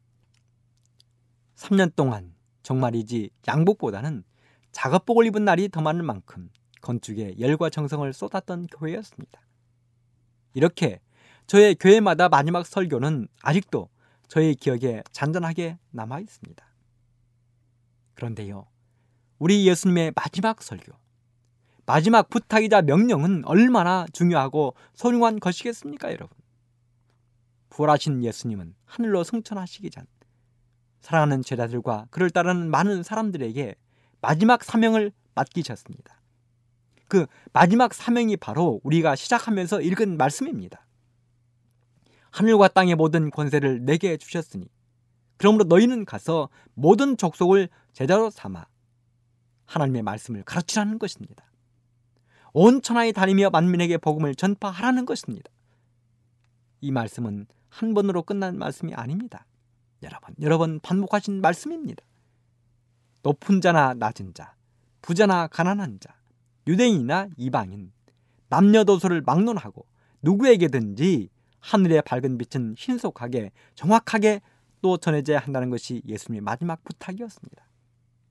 3년 동안 정말이지 양복보다는 작업복을 입은 날이 더 많을 만큼 건축에 열과 정성을 쏟았던 교회였습니다. 이렇게 저의 교회마다 마지막 설교는 아직도 저의 기억에 잔잔하게 남아 있습니다. 그런데요, 우리 예수님의 마지막 설교, 마지막 부탁이자 명령은 얼마나 중요하고 소중한 것이겠습니까, 여러분? 부활하신 예수님은 하늘로 승천하시기 전 사랑하는 제자들과 그를 따르는 많은 사람들에게 마지막 사명을 맡기셨습니다. 그 마지막 사명이 바로 우리가 시작하면서 읽은 말씀입니다. 하늘과 땅의 모든 권세를 내게 주셨으니 그러므로 너희는 가서 모든 족속을 제자로 삼아 하나님의 말씀을 가르치라는 것입니다. 온 천하에 다니며 만민에게 복음을 전파하라는 것입니다. 이 말씀은 한 번으로 끝난 말씀이 아닙니다. 여러 번 반복하신 말씀입니다. 높은 자나 낮은 자, 부자나 가난한 자, 유대인이나 이방인, 남녀노소를 막론하고 누구에게든지 하늘의 밝은 빛은 신속하게 정확하게 또 전해져야 한다는 것이 예수님의 마지막 부탁이었습니다.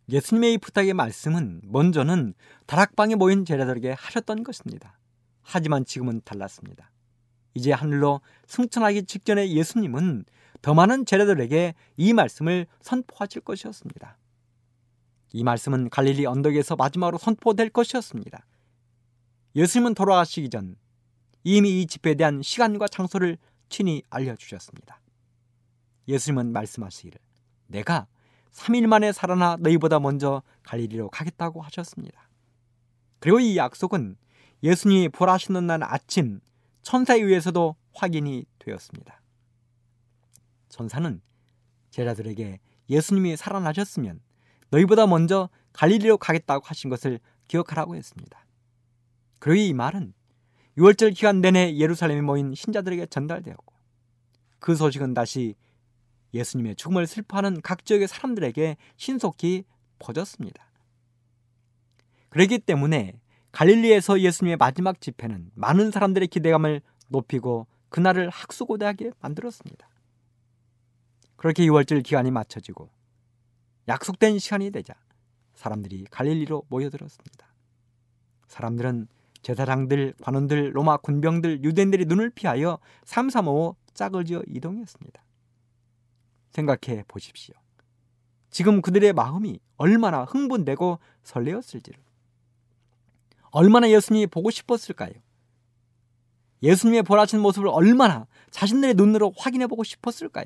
예수님의 이 부탁의 말씀은 먼저는 다락방에 모인 제자들에게 하셨던 것입니다. 하지만 지금은 달랐습니다. 이제 하늘로 승천하기 직전에 예수님은 더 많은 제자들에게 이 말씀을 선포하실 것이었습니다. 이 말씀은 갈릴리 언덕에서 마지막으로 선포될 것이었습니다. 예수님은 돌아가시기 전 이미 이 집회에 대한 시간과 장소를 친히 알려주셨습니다. 예수님은 말씀하시기를 내가 3일 만에 살아나 너희보다 먼저 갈릴리로 가겠다고 하셨습니다. 그리고 이 약속은 예수님이 부활하시는 날 아침 천사에 의해서도 확인이 되었습니다. 천사는 제자들에게 예수님이 살아나셨으면 너희보다 먼저 갈릴리로 가겠다고 하신 것을 기억하라고 했습니다. 그리고 이 말은 6월절 기간 내내 예루살렘에 모인 신자들에게 전달되었고 그 소식은 다시 예수님의 죽음을 슬퍼하는 각 지역의 사람들에게 신속히 퍼졌습니다. 그렇기 때문에 갈릴리에서 예수님의 마지막 집회는 많은 사람들의 기대감을 높이고 그날을 학수고대하게 만들었습니다. 그렇게 6월절 기간이 맞춰지고 약속된 시간이 되자 사람들이 갈릴리로 모여들었습니다. 사람들은 제사장들, 관원들, 로마 군병들, 유대인들이 눈을 피하여 삼삼오오 짝을 지어 이동했습니다. 생각해 보십시오. 지금 그들의 마음이 얼마나 흥분되고 설레었을지를. 얼마나 예수님이 보고 싶었을까요? 예수님의 부활하신 모습을 얼마나 자신들의 눈으로 확인해 보고 싶었을까요?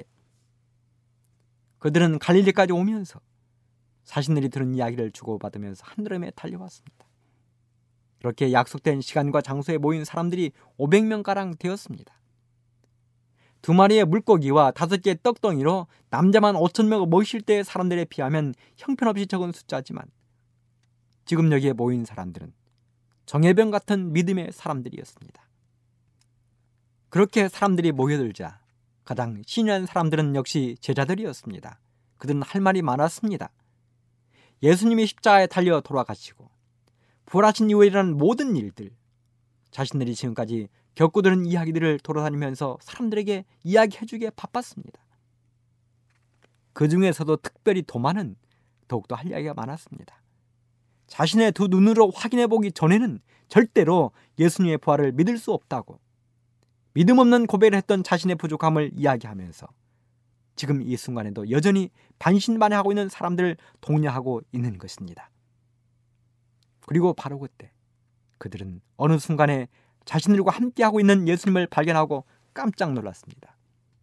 그들은 갈릴리까지 오면서 자신들이 들은 이야기를 주고받으면서 한드름에 달려왔습니다. 그렇게 약속된 시간과 장소에 모인 사람들이 500명가량 되었습니다. 2마리의 물고기와 5개의 떡덩이로 남자만 5,000명을 모실 때의 사람들에 비하면 형편없이 적은 숫자지만 지금 여기에 모인 사람들은 정예병 같은 믿음의 사람들이었습니다. 그렇게 사람들이 모여들자 가장 신이한 사람들은 역시 제자들이었습니다. 그들은 할 말이 많았습니다. 예수님이 십자가에 달려 돌아가시고 부활하신 이후에 일어난 모든 일들, 자신들이 지금까지 겪고 들은 이야기들을 돌아다니면서 사람들에게 이야기해주기에 바빴습니다. 그 중에서도 특별히 도마는 더욱더 할 이야기가 많았습니다. 자신의 두 눈으로 확인해보기 전에는 절대로 예수님의 부활을 믿을 수 없다고 믿음 없는 고백을 했던 자신의 부족함을 이야기하면서 지금 이 순간에도 여전히 반신반의하고 있는 사람들을 독려하고 있는 것입니다. 그리고 바로 그때 그들은 어느 순간에 자신들과 함께하고 있는 예수님을 발견하고 깜짝 놀랐습니다.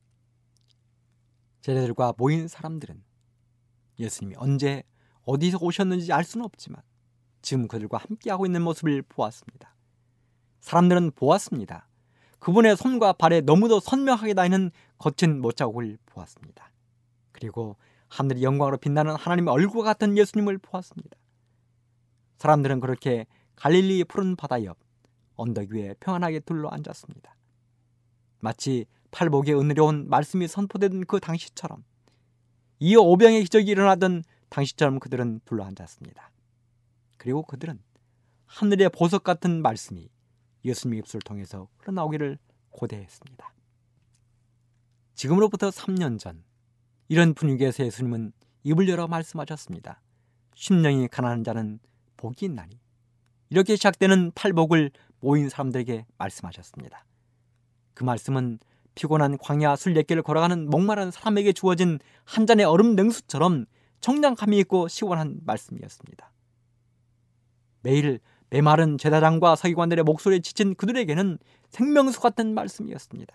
제자들과 모인 사람들은 예수님이 언제 어디서 오셨는지 알 수는 없지만 지금 그들과 함께하고 있는 모습을 보았습니다. 사람들은 보았습니다. 그분의 손과 발에 너무도 선명하게 닿는 거친 못자국을 보았습니다. 그리고 하늘의 영광으로 빛나는 하나님의 얼굴과 같은 예수님을 보았습니다. 사람들은 그렇게 갈릴리 푸른 바다 옆 언덕 위에 평안하게 둘러앉았습니다. 마치 팔복에 은혜로운 말씀이 선포되던 그 당시처럼 이어 오병의 기적이 일어나던 당시처럼 그들은 둘러앉았습니다. 그리고 그들은 하늘의 보석 같은 말씀이 예수님의 입술을 통해서 흘러나오기를 고대했습니다. 지금으로부터 3년 전 이런 분위기에서 예수님은 입을 열어 말씀하셨습니다. 심령이 가난한 자는 복이 있나니. 이렇게 시작되는 팔복을 모인 사람들에게 말씀하셨습니다. 그 말씀은 피곤한 광야 순례길을 걸어가는 목마른 사람에게 주어진 한 잔의 얼음 냉수처럼 청량함이 있고 시원한 말씀이었습니다. 매일 메마른 제사장과 서기관들의 목소리에 지친 그들에게는 생명수 같은 말씀이었습니다.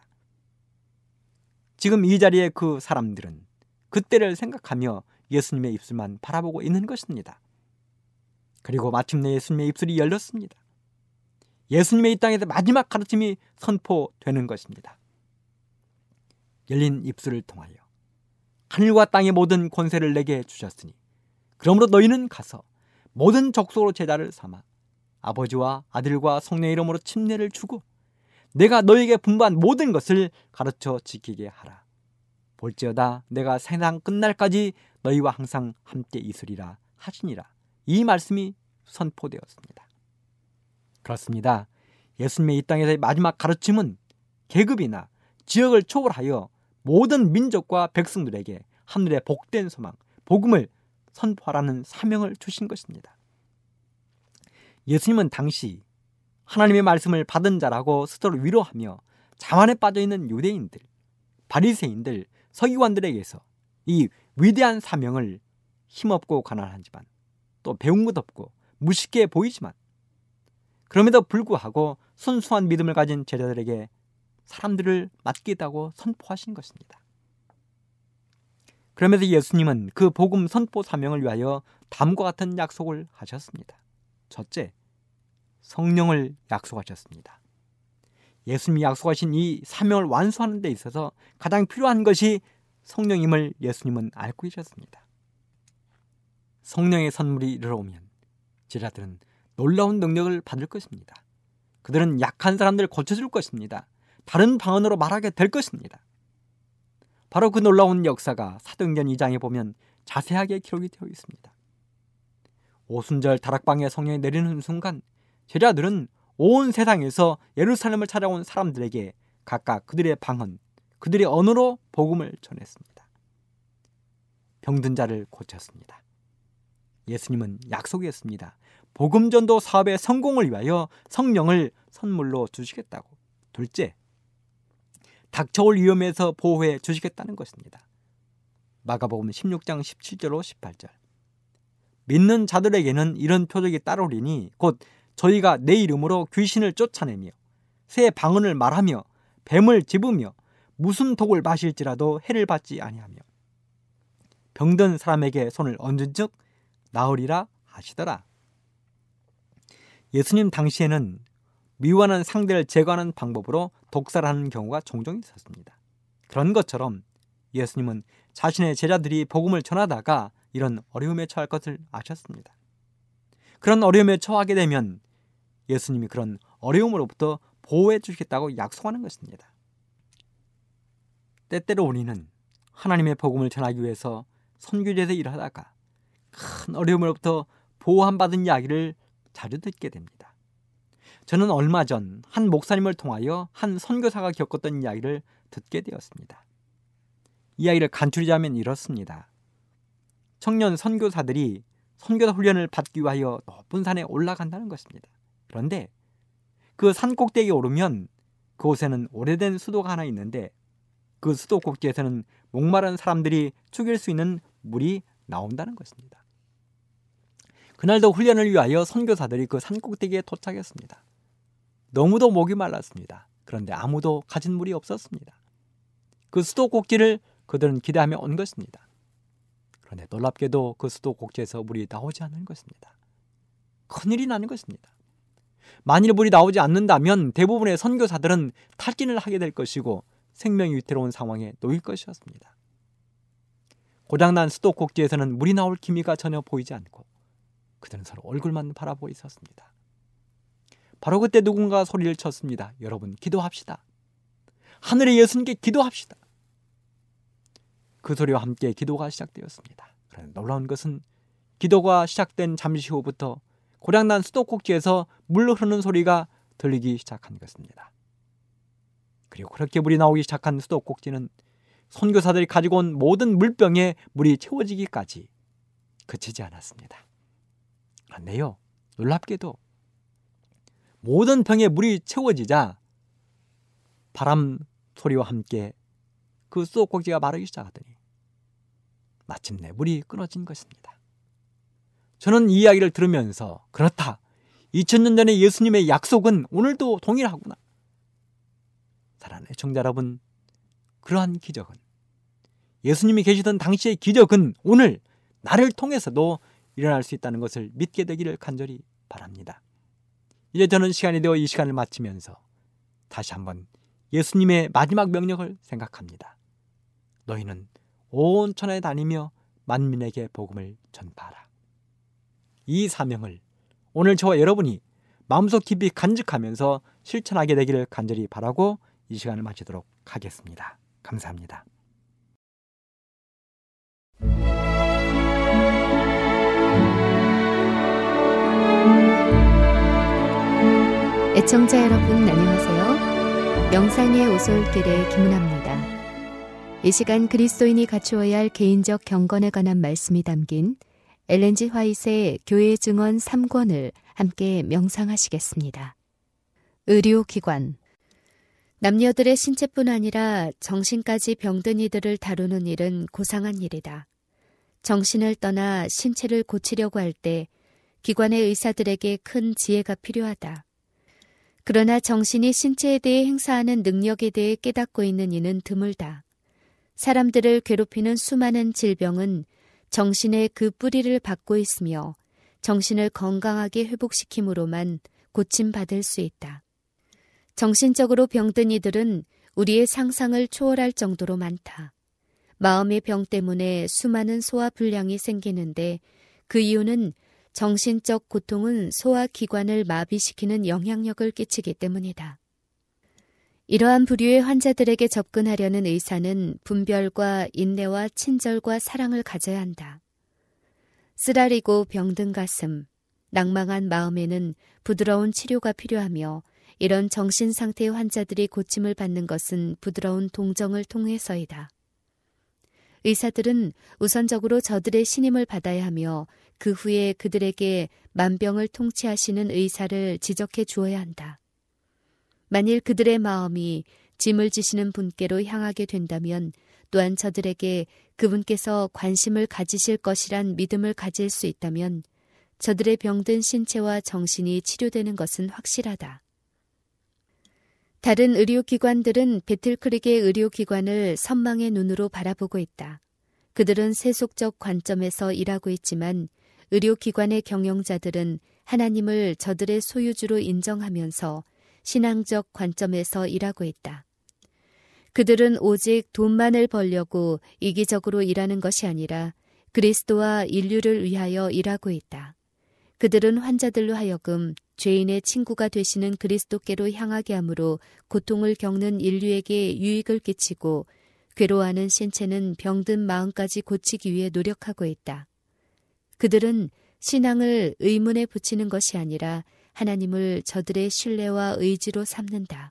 지금 이 자리에 그 사람들은 그때를 생각하며 예수님의 입술만 바라보고 있는 것입니다. 그리고 마침내 예수님의 입술이 열렸습니다. 예수님의 이 땅에서 마지막 가르침이 선포되는 것입니다. 열린 입술을 통하여 하늘과 땅의 모든 권세를 내게 주셨으니 그러므로 너희는 가서 모든 족속으로 제자를 삼아 아버지와 아들과 성령의 이름으로 침례를 주고 내가 너희에게 분부한 모든 것을 가르쳐 지키게 하라. 볼지어다 내가 세상 끝날까지 너희와 항상 함께 있으리라 하시니라. 이 말씀이 선포되었습니다. 그렇습니다. 예수님의 이 땅에서의 마지막 가르침은 계급이나 지역을 초월하여 모든 민족과 백성들에게 하늘의 복된 소망, 복음을 선포하라는 사명을 주신 것입니다. 예수님은 당시 하나님의 말씀을 받은 자라고 스스로 위로하며 자만에 빠져있는 유대인들, 바리새인들, 서기관들에게서 이 위대한 사명을 힘없고 가난하지만 또 배운 것 없고 무식해 보이지만 그럼에도 불구하고 순수한 믿음을 가진 제자들에게 사람들을 맡기다고 선포하신 것입니다. 그러면서 예수님은 그 복음 선포 사명을 위하여 다음과 같은 약속을 하셨습니다. 첫째, 성령을 약속하셨습니다. 예수님이 약속하신 이 사명을 완수하는 데 있어서 가장 필요한 것이 성령임을 예수님은 알고 계셨습니다. 성령의 선물이 이르러오면 제자들은 놀라운 능력을 받을 것입니다. 그들은 약한 사람들을 고쳐줄 것입니다. 다른 방언으로 말하게 될 것입니다. 바로 그 놀라운 역사가 사도행전 2장에 보면 자세하게 기록이 되어 있습니다. 오순절 다락방에 성령이 내리는 순간 제자들은 온 세상에서 예루살렘을 찾아온 사람들에게 각각 그들의 방언, 그들의 언어로 복음을 전했습니다. 병든 자를 고쳤습니다. 예수님은 약속했습니다. 복음 전도 사업의 성공을 위하여 성령을 선물로 주시겠다고. 둘째, 닥쳐올 위험에서 보호해 주시겠다는 것입니다. 마가복음 16장 17절로 18절. 믿는 자들에게는 이런 표적이 따르리니 곧 저희가 내 이름으로 귀신을 쫓아내며 새 방언을 말하며 뱀을 집으며 무슨 독을 마실지라도 해를 받지 아니하며 병든 사람에게 손을 얹은 즉 나으리라 하시더라. 예수님 당시에는 미워하는 상대를 제거하는 방법으로 독살을 하는 경우가 종종 있었습니다. 그런 것처럼 예수님은 자신의 제자들이 복음을 전하다가 이런 어려움에 처할 것을 아셨습니다. 그런 어려움에 처하게 되면 예수님이 그런 어려움으로부터 보호해 주시겠다고 약속하는 것입니다. 때때로 우리는 하나님의 복음을 전하기 위해서 선교지에서 일하다가 큰 어려움으로부터 보호함받은 이야기를 자주 듣게 됩니다. 저는 얼마 전 한 목사님을 통하여 한 선교사가 겪었던 이야기를 듣게 되었습니다. 이야기를 간추리자면 이렇습니다. 청년 선교사들이 선교사 훈련을 받기 위하여 높은 산에 올라간다는 것입니다. 그런데 그 산 꼭대기에 오르면 그곳에는 오래된 수도가 하나 있는데 그 수도 꼭지에서는 목마른 사람들이 죽일 수 있는 물이 나온다는 것입니다. 그날도 훈련을 위하여 선교사들이 그 산 꼭대기에 도착했습니다. 너무도 목이 말랐습니다. 그런데 아무도 가진 물이 없었습니다. 그 수도 꼭지를 그들은 기대하며 온 것입니다. 그런데 놀랍게도 그 수도 꼭지에서 물이 나오지 않는 것입니다. 큰일이 나는 것입니다. 만일 물이 나오지 않는다면 대부분의 선교사들은 탈진을 하게 될 것이고 생명이 위태로운 상황에 놓일 것이었습니다. 고장난 수도 꼭지에서는 물이 나올 기미가 전혀 보이지 않고 그들은 서로 얼굴만 바라보고 있었습니다. 바로 그때 누군가 소리를 쳤습니다. 여러분, 기도합시다. 하늘의 예수님께 기도합시다. 그 소리와 함께 기도가 시작되었습니다. 그런데 놀라운 것은 기도가 시작된 잠시 후부터 고장난 수도 꼭지에서 물 흐르는 소리가 들리기 시작한 것입니다. 그리고 그렇게 물이 나오기 시작한 수도 꼭지는 선교사들이 가지고 온 모든 물병에 물이 채워지기까지 그치지 않았습니다. 그런데요, 놀랍게도 모든 병에 물이 채워지자 바람 소리와 함께 그 수도 꼭지가 마르기 시작하더니 마침내 물이 끊어진 것입니다. 저는 이 이야기를 들으면서 그렇다. 2000년 전의 예수님의 약속은 오늘도 동일하구나. 사랑하는 애청자 여러분, 그러한 기적은 예수님이 계시던 당시의 기적은 오늘 나를 통해서도 일어날 수 있다는 것을 믿게 되기를 간절히 바랍니다. 이제 저는 시간이 되어 이 시간을 마치면서 다시 한번 예수님의 마지막 명령을 생각합니다. 너희는 온 천하에 다니며 만민에게 복음을 전파하라. 이 사명을 오늘 저와 여러분이 마음속 깊이 간직하면서 실천하게 되기를 간절히 바라고 이 시간을 마치도록 하겠습니다. 감사합니다. 애청자 여러분 안녕하세요. 명상의 오솔길의 김은아입니다. 이 시간 그리스도인이 갖추어야 할 개인적 경건에 관한 말씀이 담긴 엘렌 G. 화이트의 교회 증언 3권을 함께 명상하시겠습니다. 의료기관. 남녀들의 신체뿐 아니라 정신까지 병든 이들을 다루는 일은 고상한 일이다. 정신을 떠나 신체를 고치려고 할 때 기관의 의사들에게 큰 지혜가 필요하다. 그러나 정신이 신체에 대해 행사하는 능력에 대해 깨닫고 있는 이는 드물다. 사람들을 괴롭히는 수많은 질병은 정신의 그 뿌리를 받고 있으며 정신을 건강하게 회복시킴으로만 고침받을 수 있다. 정신적으로 병든 이들은 우리의 상상을 초월할 정도로 많다. 마음의 병 때문에 수많은 소화불량이 생기는데 그 이유는 정신적 고통은 소화기관을 마비시키는 영향력을 끼치기 때문이다. 이러한 부류의 환자들에게 접근하려는 의사는 분별과 인내와 친절과 사랑을 가져야 한다. 쓰라리고 병든 가슴, 낭망한 마음에는 부드러운 치료가 필요하며 이런 정신 상태의 환자들이 고침을 받는 것은 부드러운 동정을 통해서이다. 의사들은 우선적으로 저들의 신임을 받아야 하며 그 후에 그들에게 만병을 통치하시는 의사를 지적해 주어야 한다. 만일 그들의 마음이 짐을 지시는 분께로 향하게 된다면 또한 저들에게 그분께서 관심을 가지실 것이란 믿음을 가질 수 있다면 저들의 병든 신체와 정신이 치료되는 것은 확실하다. 다른 의료기관들은 배틀크릭의 의료기관을 선망의 눈으로 바라보고 있다. 그들은 세속적 관점에서 일하고 있지만 의료기관의 경영자들은 하나님을 저들의 소유주로 인정하면서 신앙적 관점에서 일하고 있다. 그들은 오직 돈만을 벌려고 이기적으로 일하는 것이 아니라 그리스도와 인류를 위하여 일하고 있다. 그들은 환자들로 하여금 죄인의 친구가 되시는 그리스도께로 향하게 함으로 고통을 겪는 인류에게 유익을 끼치고 괴로워하는 신체는 병든 마음까지 고치기 위해 노력하고 있다. 그들은 신앙을 의문에 붙이는 것이 아니라 하나님을 저들의 신뢰와 의지로 삼는다.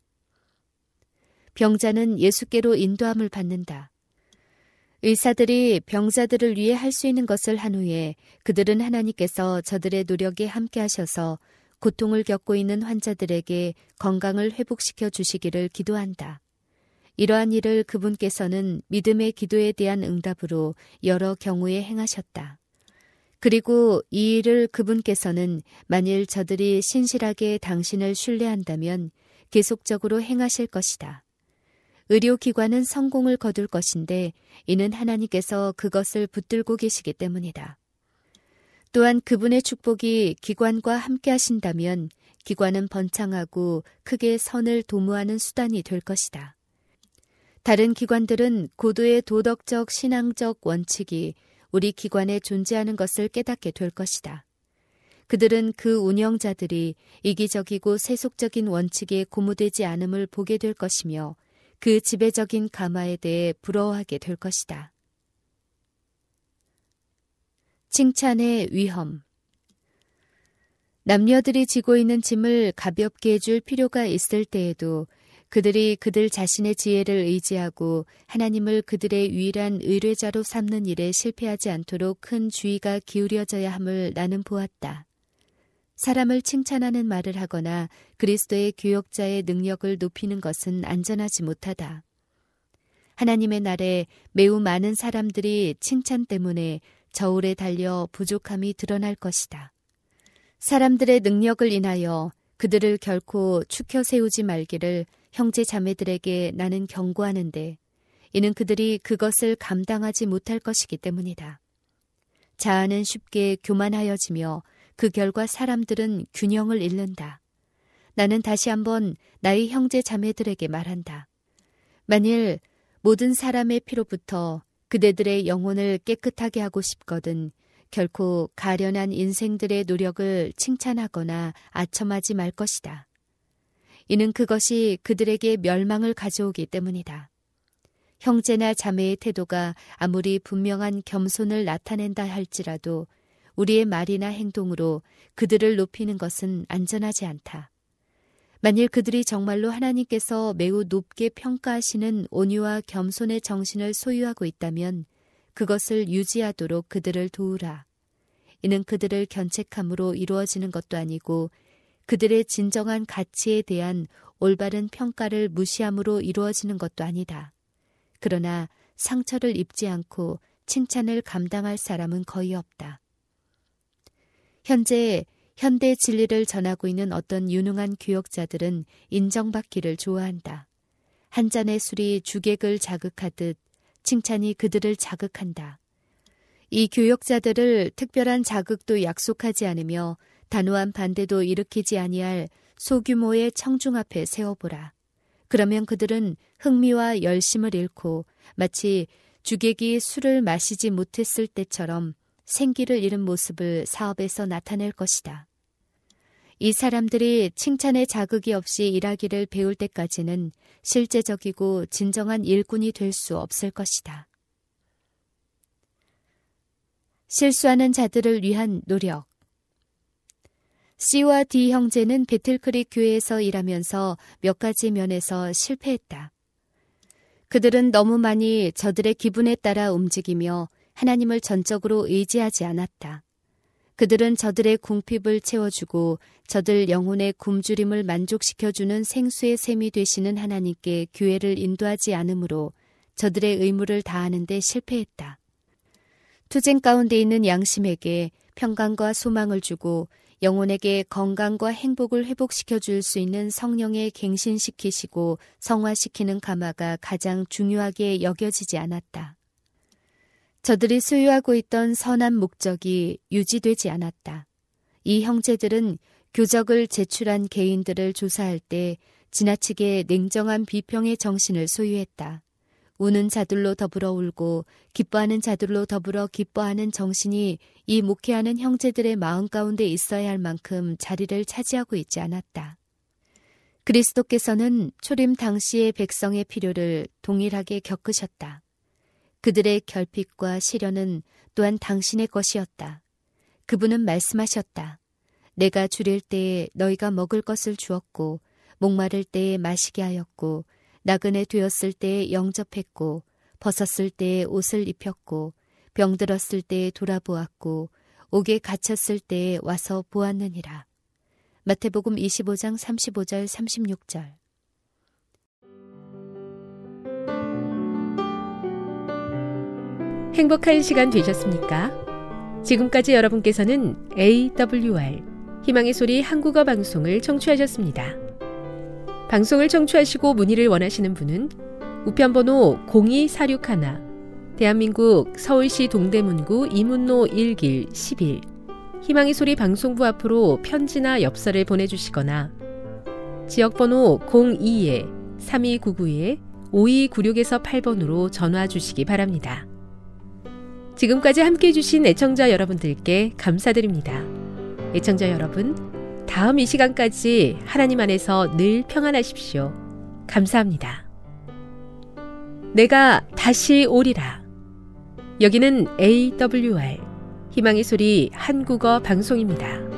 병자는 예수께로 인도함을 받는다. 의사들이 병자들을 위해 할 수 있는 것을 한 후에 그들은 하나님께서 저들의 노력에 함께 하셔서 고통을 겪고 있는 환자들에게 건강을 회복시켜 주시기를 기도한다. 이러한 일을 그분께서는 믿음의 기도에 대한 응답으로 여러 경우에 행하셨다. 그리고 이 일을 그분께서는 만일 저들이 신실하게 당신을 신뢰한다면 계속적으로 행하실 것이다. 의료기관은 성공을 거둘 것인데 이는 하나님께서 그것을 붙들고 계시기 때문이다. 또한 그분의 축복이 기관과 함께 하신다면 기관은 번창하고 크게 선을 도모하는 수단이 될 것이다. 다른 기관들은 고도의 도덕적 신앙적 원칙이 우리 기관에 존재하는 것을 깨닫게 될 것이다. 그들은 그 운영자들이 이기적이고 세속적인 원칙에 고무되지 않음을 보게 될 것이며 그 지배적인 가마에 대해 부러워하게 될 것이다. 칭찬의 위험. 남녀들이 지고 있는 짐을 가볍게 해줄 필요가 있을 때에도 그들이 그들 자신의 지혜를 의지하고 하나님을 그들의 유일한 의뢰자로 삼는 일에 실패하지 않도록 큰 주의가 기울여져야 함을 나는 보았다. 사람을 칭찬하는 말을 하거나 그리스도의 교역자의 능력을 높이는 것은 안전하지 못하다. 하나님의 날에 매우 많은 사람들이 칭찬 때문에 저울에 달려 부족함이 드러날 것이다. 사람들의 능력을 인하여 그들을 결코 축혀 세우지 말기를 형제 자매들에게 나는 경고하는데 이는 그들이 그것을 감당하지 못할 것이기 때문이다. 자아는 쉽게 교만하여지며 그 결과 사람들은 균형을 잃는다. 나는 다시 한번 나의 형제 자매들에게 말한다. 만일 모든 사람의 피로부터 그대들의 영혼을 깨끗하게 하고 싶거든 결코 가련한 인생들의 노력을 칭찬하거나 아첨하지 말 것이다. 이는 그것이 그들에게 멸망을 가져오기 때문이다. 형제나 자매의 태도가 아무리 분명한 겸손을 나타낸다 할지라도 우리의 말이나 행동으로 그들을 높이는 것은 안전하지 않다. 만일 그들이 정말로 하나님께서 매우 높게 평가하시는 온유와 겸손의 정신을 소유하고 있다면 그것을 유지하도록 그들을 도우라. 이는 그들을 견책함으로 이루어지는 것도 아니고 그들의 진정한 가치에 대한 올바른 평가를 무시함으로 이루어지는 것도 아니다. 그러나 상처를 입지 않고 칭찬을 감당할 사람은 거의 없다. 현재 현대 진리를 전하고 있는 어떤 유능한 교역자들은 인정받기를 좋아한다. 한 잔의 술이 주객을 자극하듯 칭찬이 그들을 자극한다. 이 교역자들을 특별한 자극도 약속하지 않으며 단호한 반대도 일으키지 아니할 소규모의 청중 앞에 세워보라. 그러면 그들은 흥미와 열심을 잃고 마치 주객이 술을 마시지 못했을 때처럼 생기를 잃은 모습을 사업에서 나타낼 것이다. 이 사람들이 칭찬의 자극이 없이 일하기를 배울 때까지는 실제적이고 진정한 일꾼이 될 수 없을 것이다. 실수하는 자들을 위한 노력. C와 D 형제는 배틀크릭 교회에서 일하면서 몇 가지 면에서 실패했다. 그들은 너무 많이 저들의 기분에 따라 움직이며 하나님을 전적으로 의지하지 않았다. 그들은 저들의 궁핍을 채워주고 저들 영혼의 굶주림을 만족시켜주는 생수의 샘이 되시는 하나님께 교회를 인도하지 않으므로 저들의 의무를 다하는 데 실패했다. 투쟁 가운데 있는 양심에게 평강과 소망을 주고 영혼에게 건강과 행복을 회복시켜 줄 수 있는 성령에 갱신시키시고 성화시키는 가마가 가장 중요하게 여겨지지 않았다. 저들이 소유하고 있던 선한 목적이 유지되지 않았다. 이 형제들은 교적을 제출한 개인들을 조사할 때 지나치게 냉정한 비평의 정신을 소유했다. 우는 자들로 더불어 울고 기뻐하는 자들로 더불어 기뻐하는 정신이 이 목회하는 형제들의 마음 가운데 있어야 할 만큼 자리를 차지하고 있지 않았다. 그리스도께서는 초림 당시의 백성의 필요를 동일하게 겪으셨다. 그들의 결핍과 시련은 또한 당신의 것이었다. 그분은 말씀하셨다. 내가 줄일 때에 너희가 먹을 것을 주었고 목마를 때에 마시게 하였고 나그네 되었을 때에 영접했고 벗었을 때에 옷을 입혔고 병들었을 때에 돌아보았고 옥에 갇혔을 때에 와서 보았느니라. 마태복음 25장 35절 36절. 행복한 시간 되셨습니까? 지금까지 여러분께서는 AWR 희망의 소리 한국어 방송을 청취하셨습니다. 방송을 청취하시고 문의를 원하시는 분은 우편번호 02461 대한민국 서울시 동대문구 이문로 1길 11 희망의 소리 방송부 앞으로 편지나 엽서를 보내주시거나 지역번호 02-3299-5296에서 8번으로 전화 주시기 바랍니다. 지금까지 함께해 주신 애청자 여러분들께 감사드립니다. 애청자 여러분, 다음 이 시간까지 하나님 안에서 늘 평안하십시오. 감사합니다. 내가 다시 오리라. 여기는 AWR 희망의 소리 한국어 방송입니다.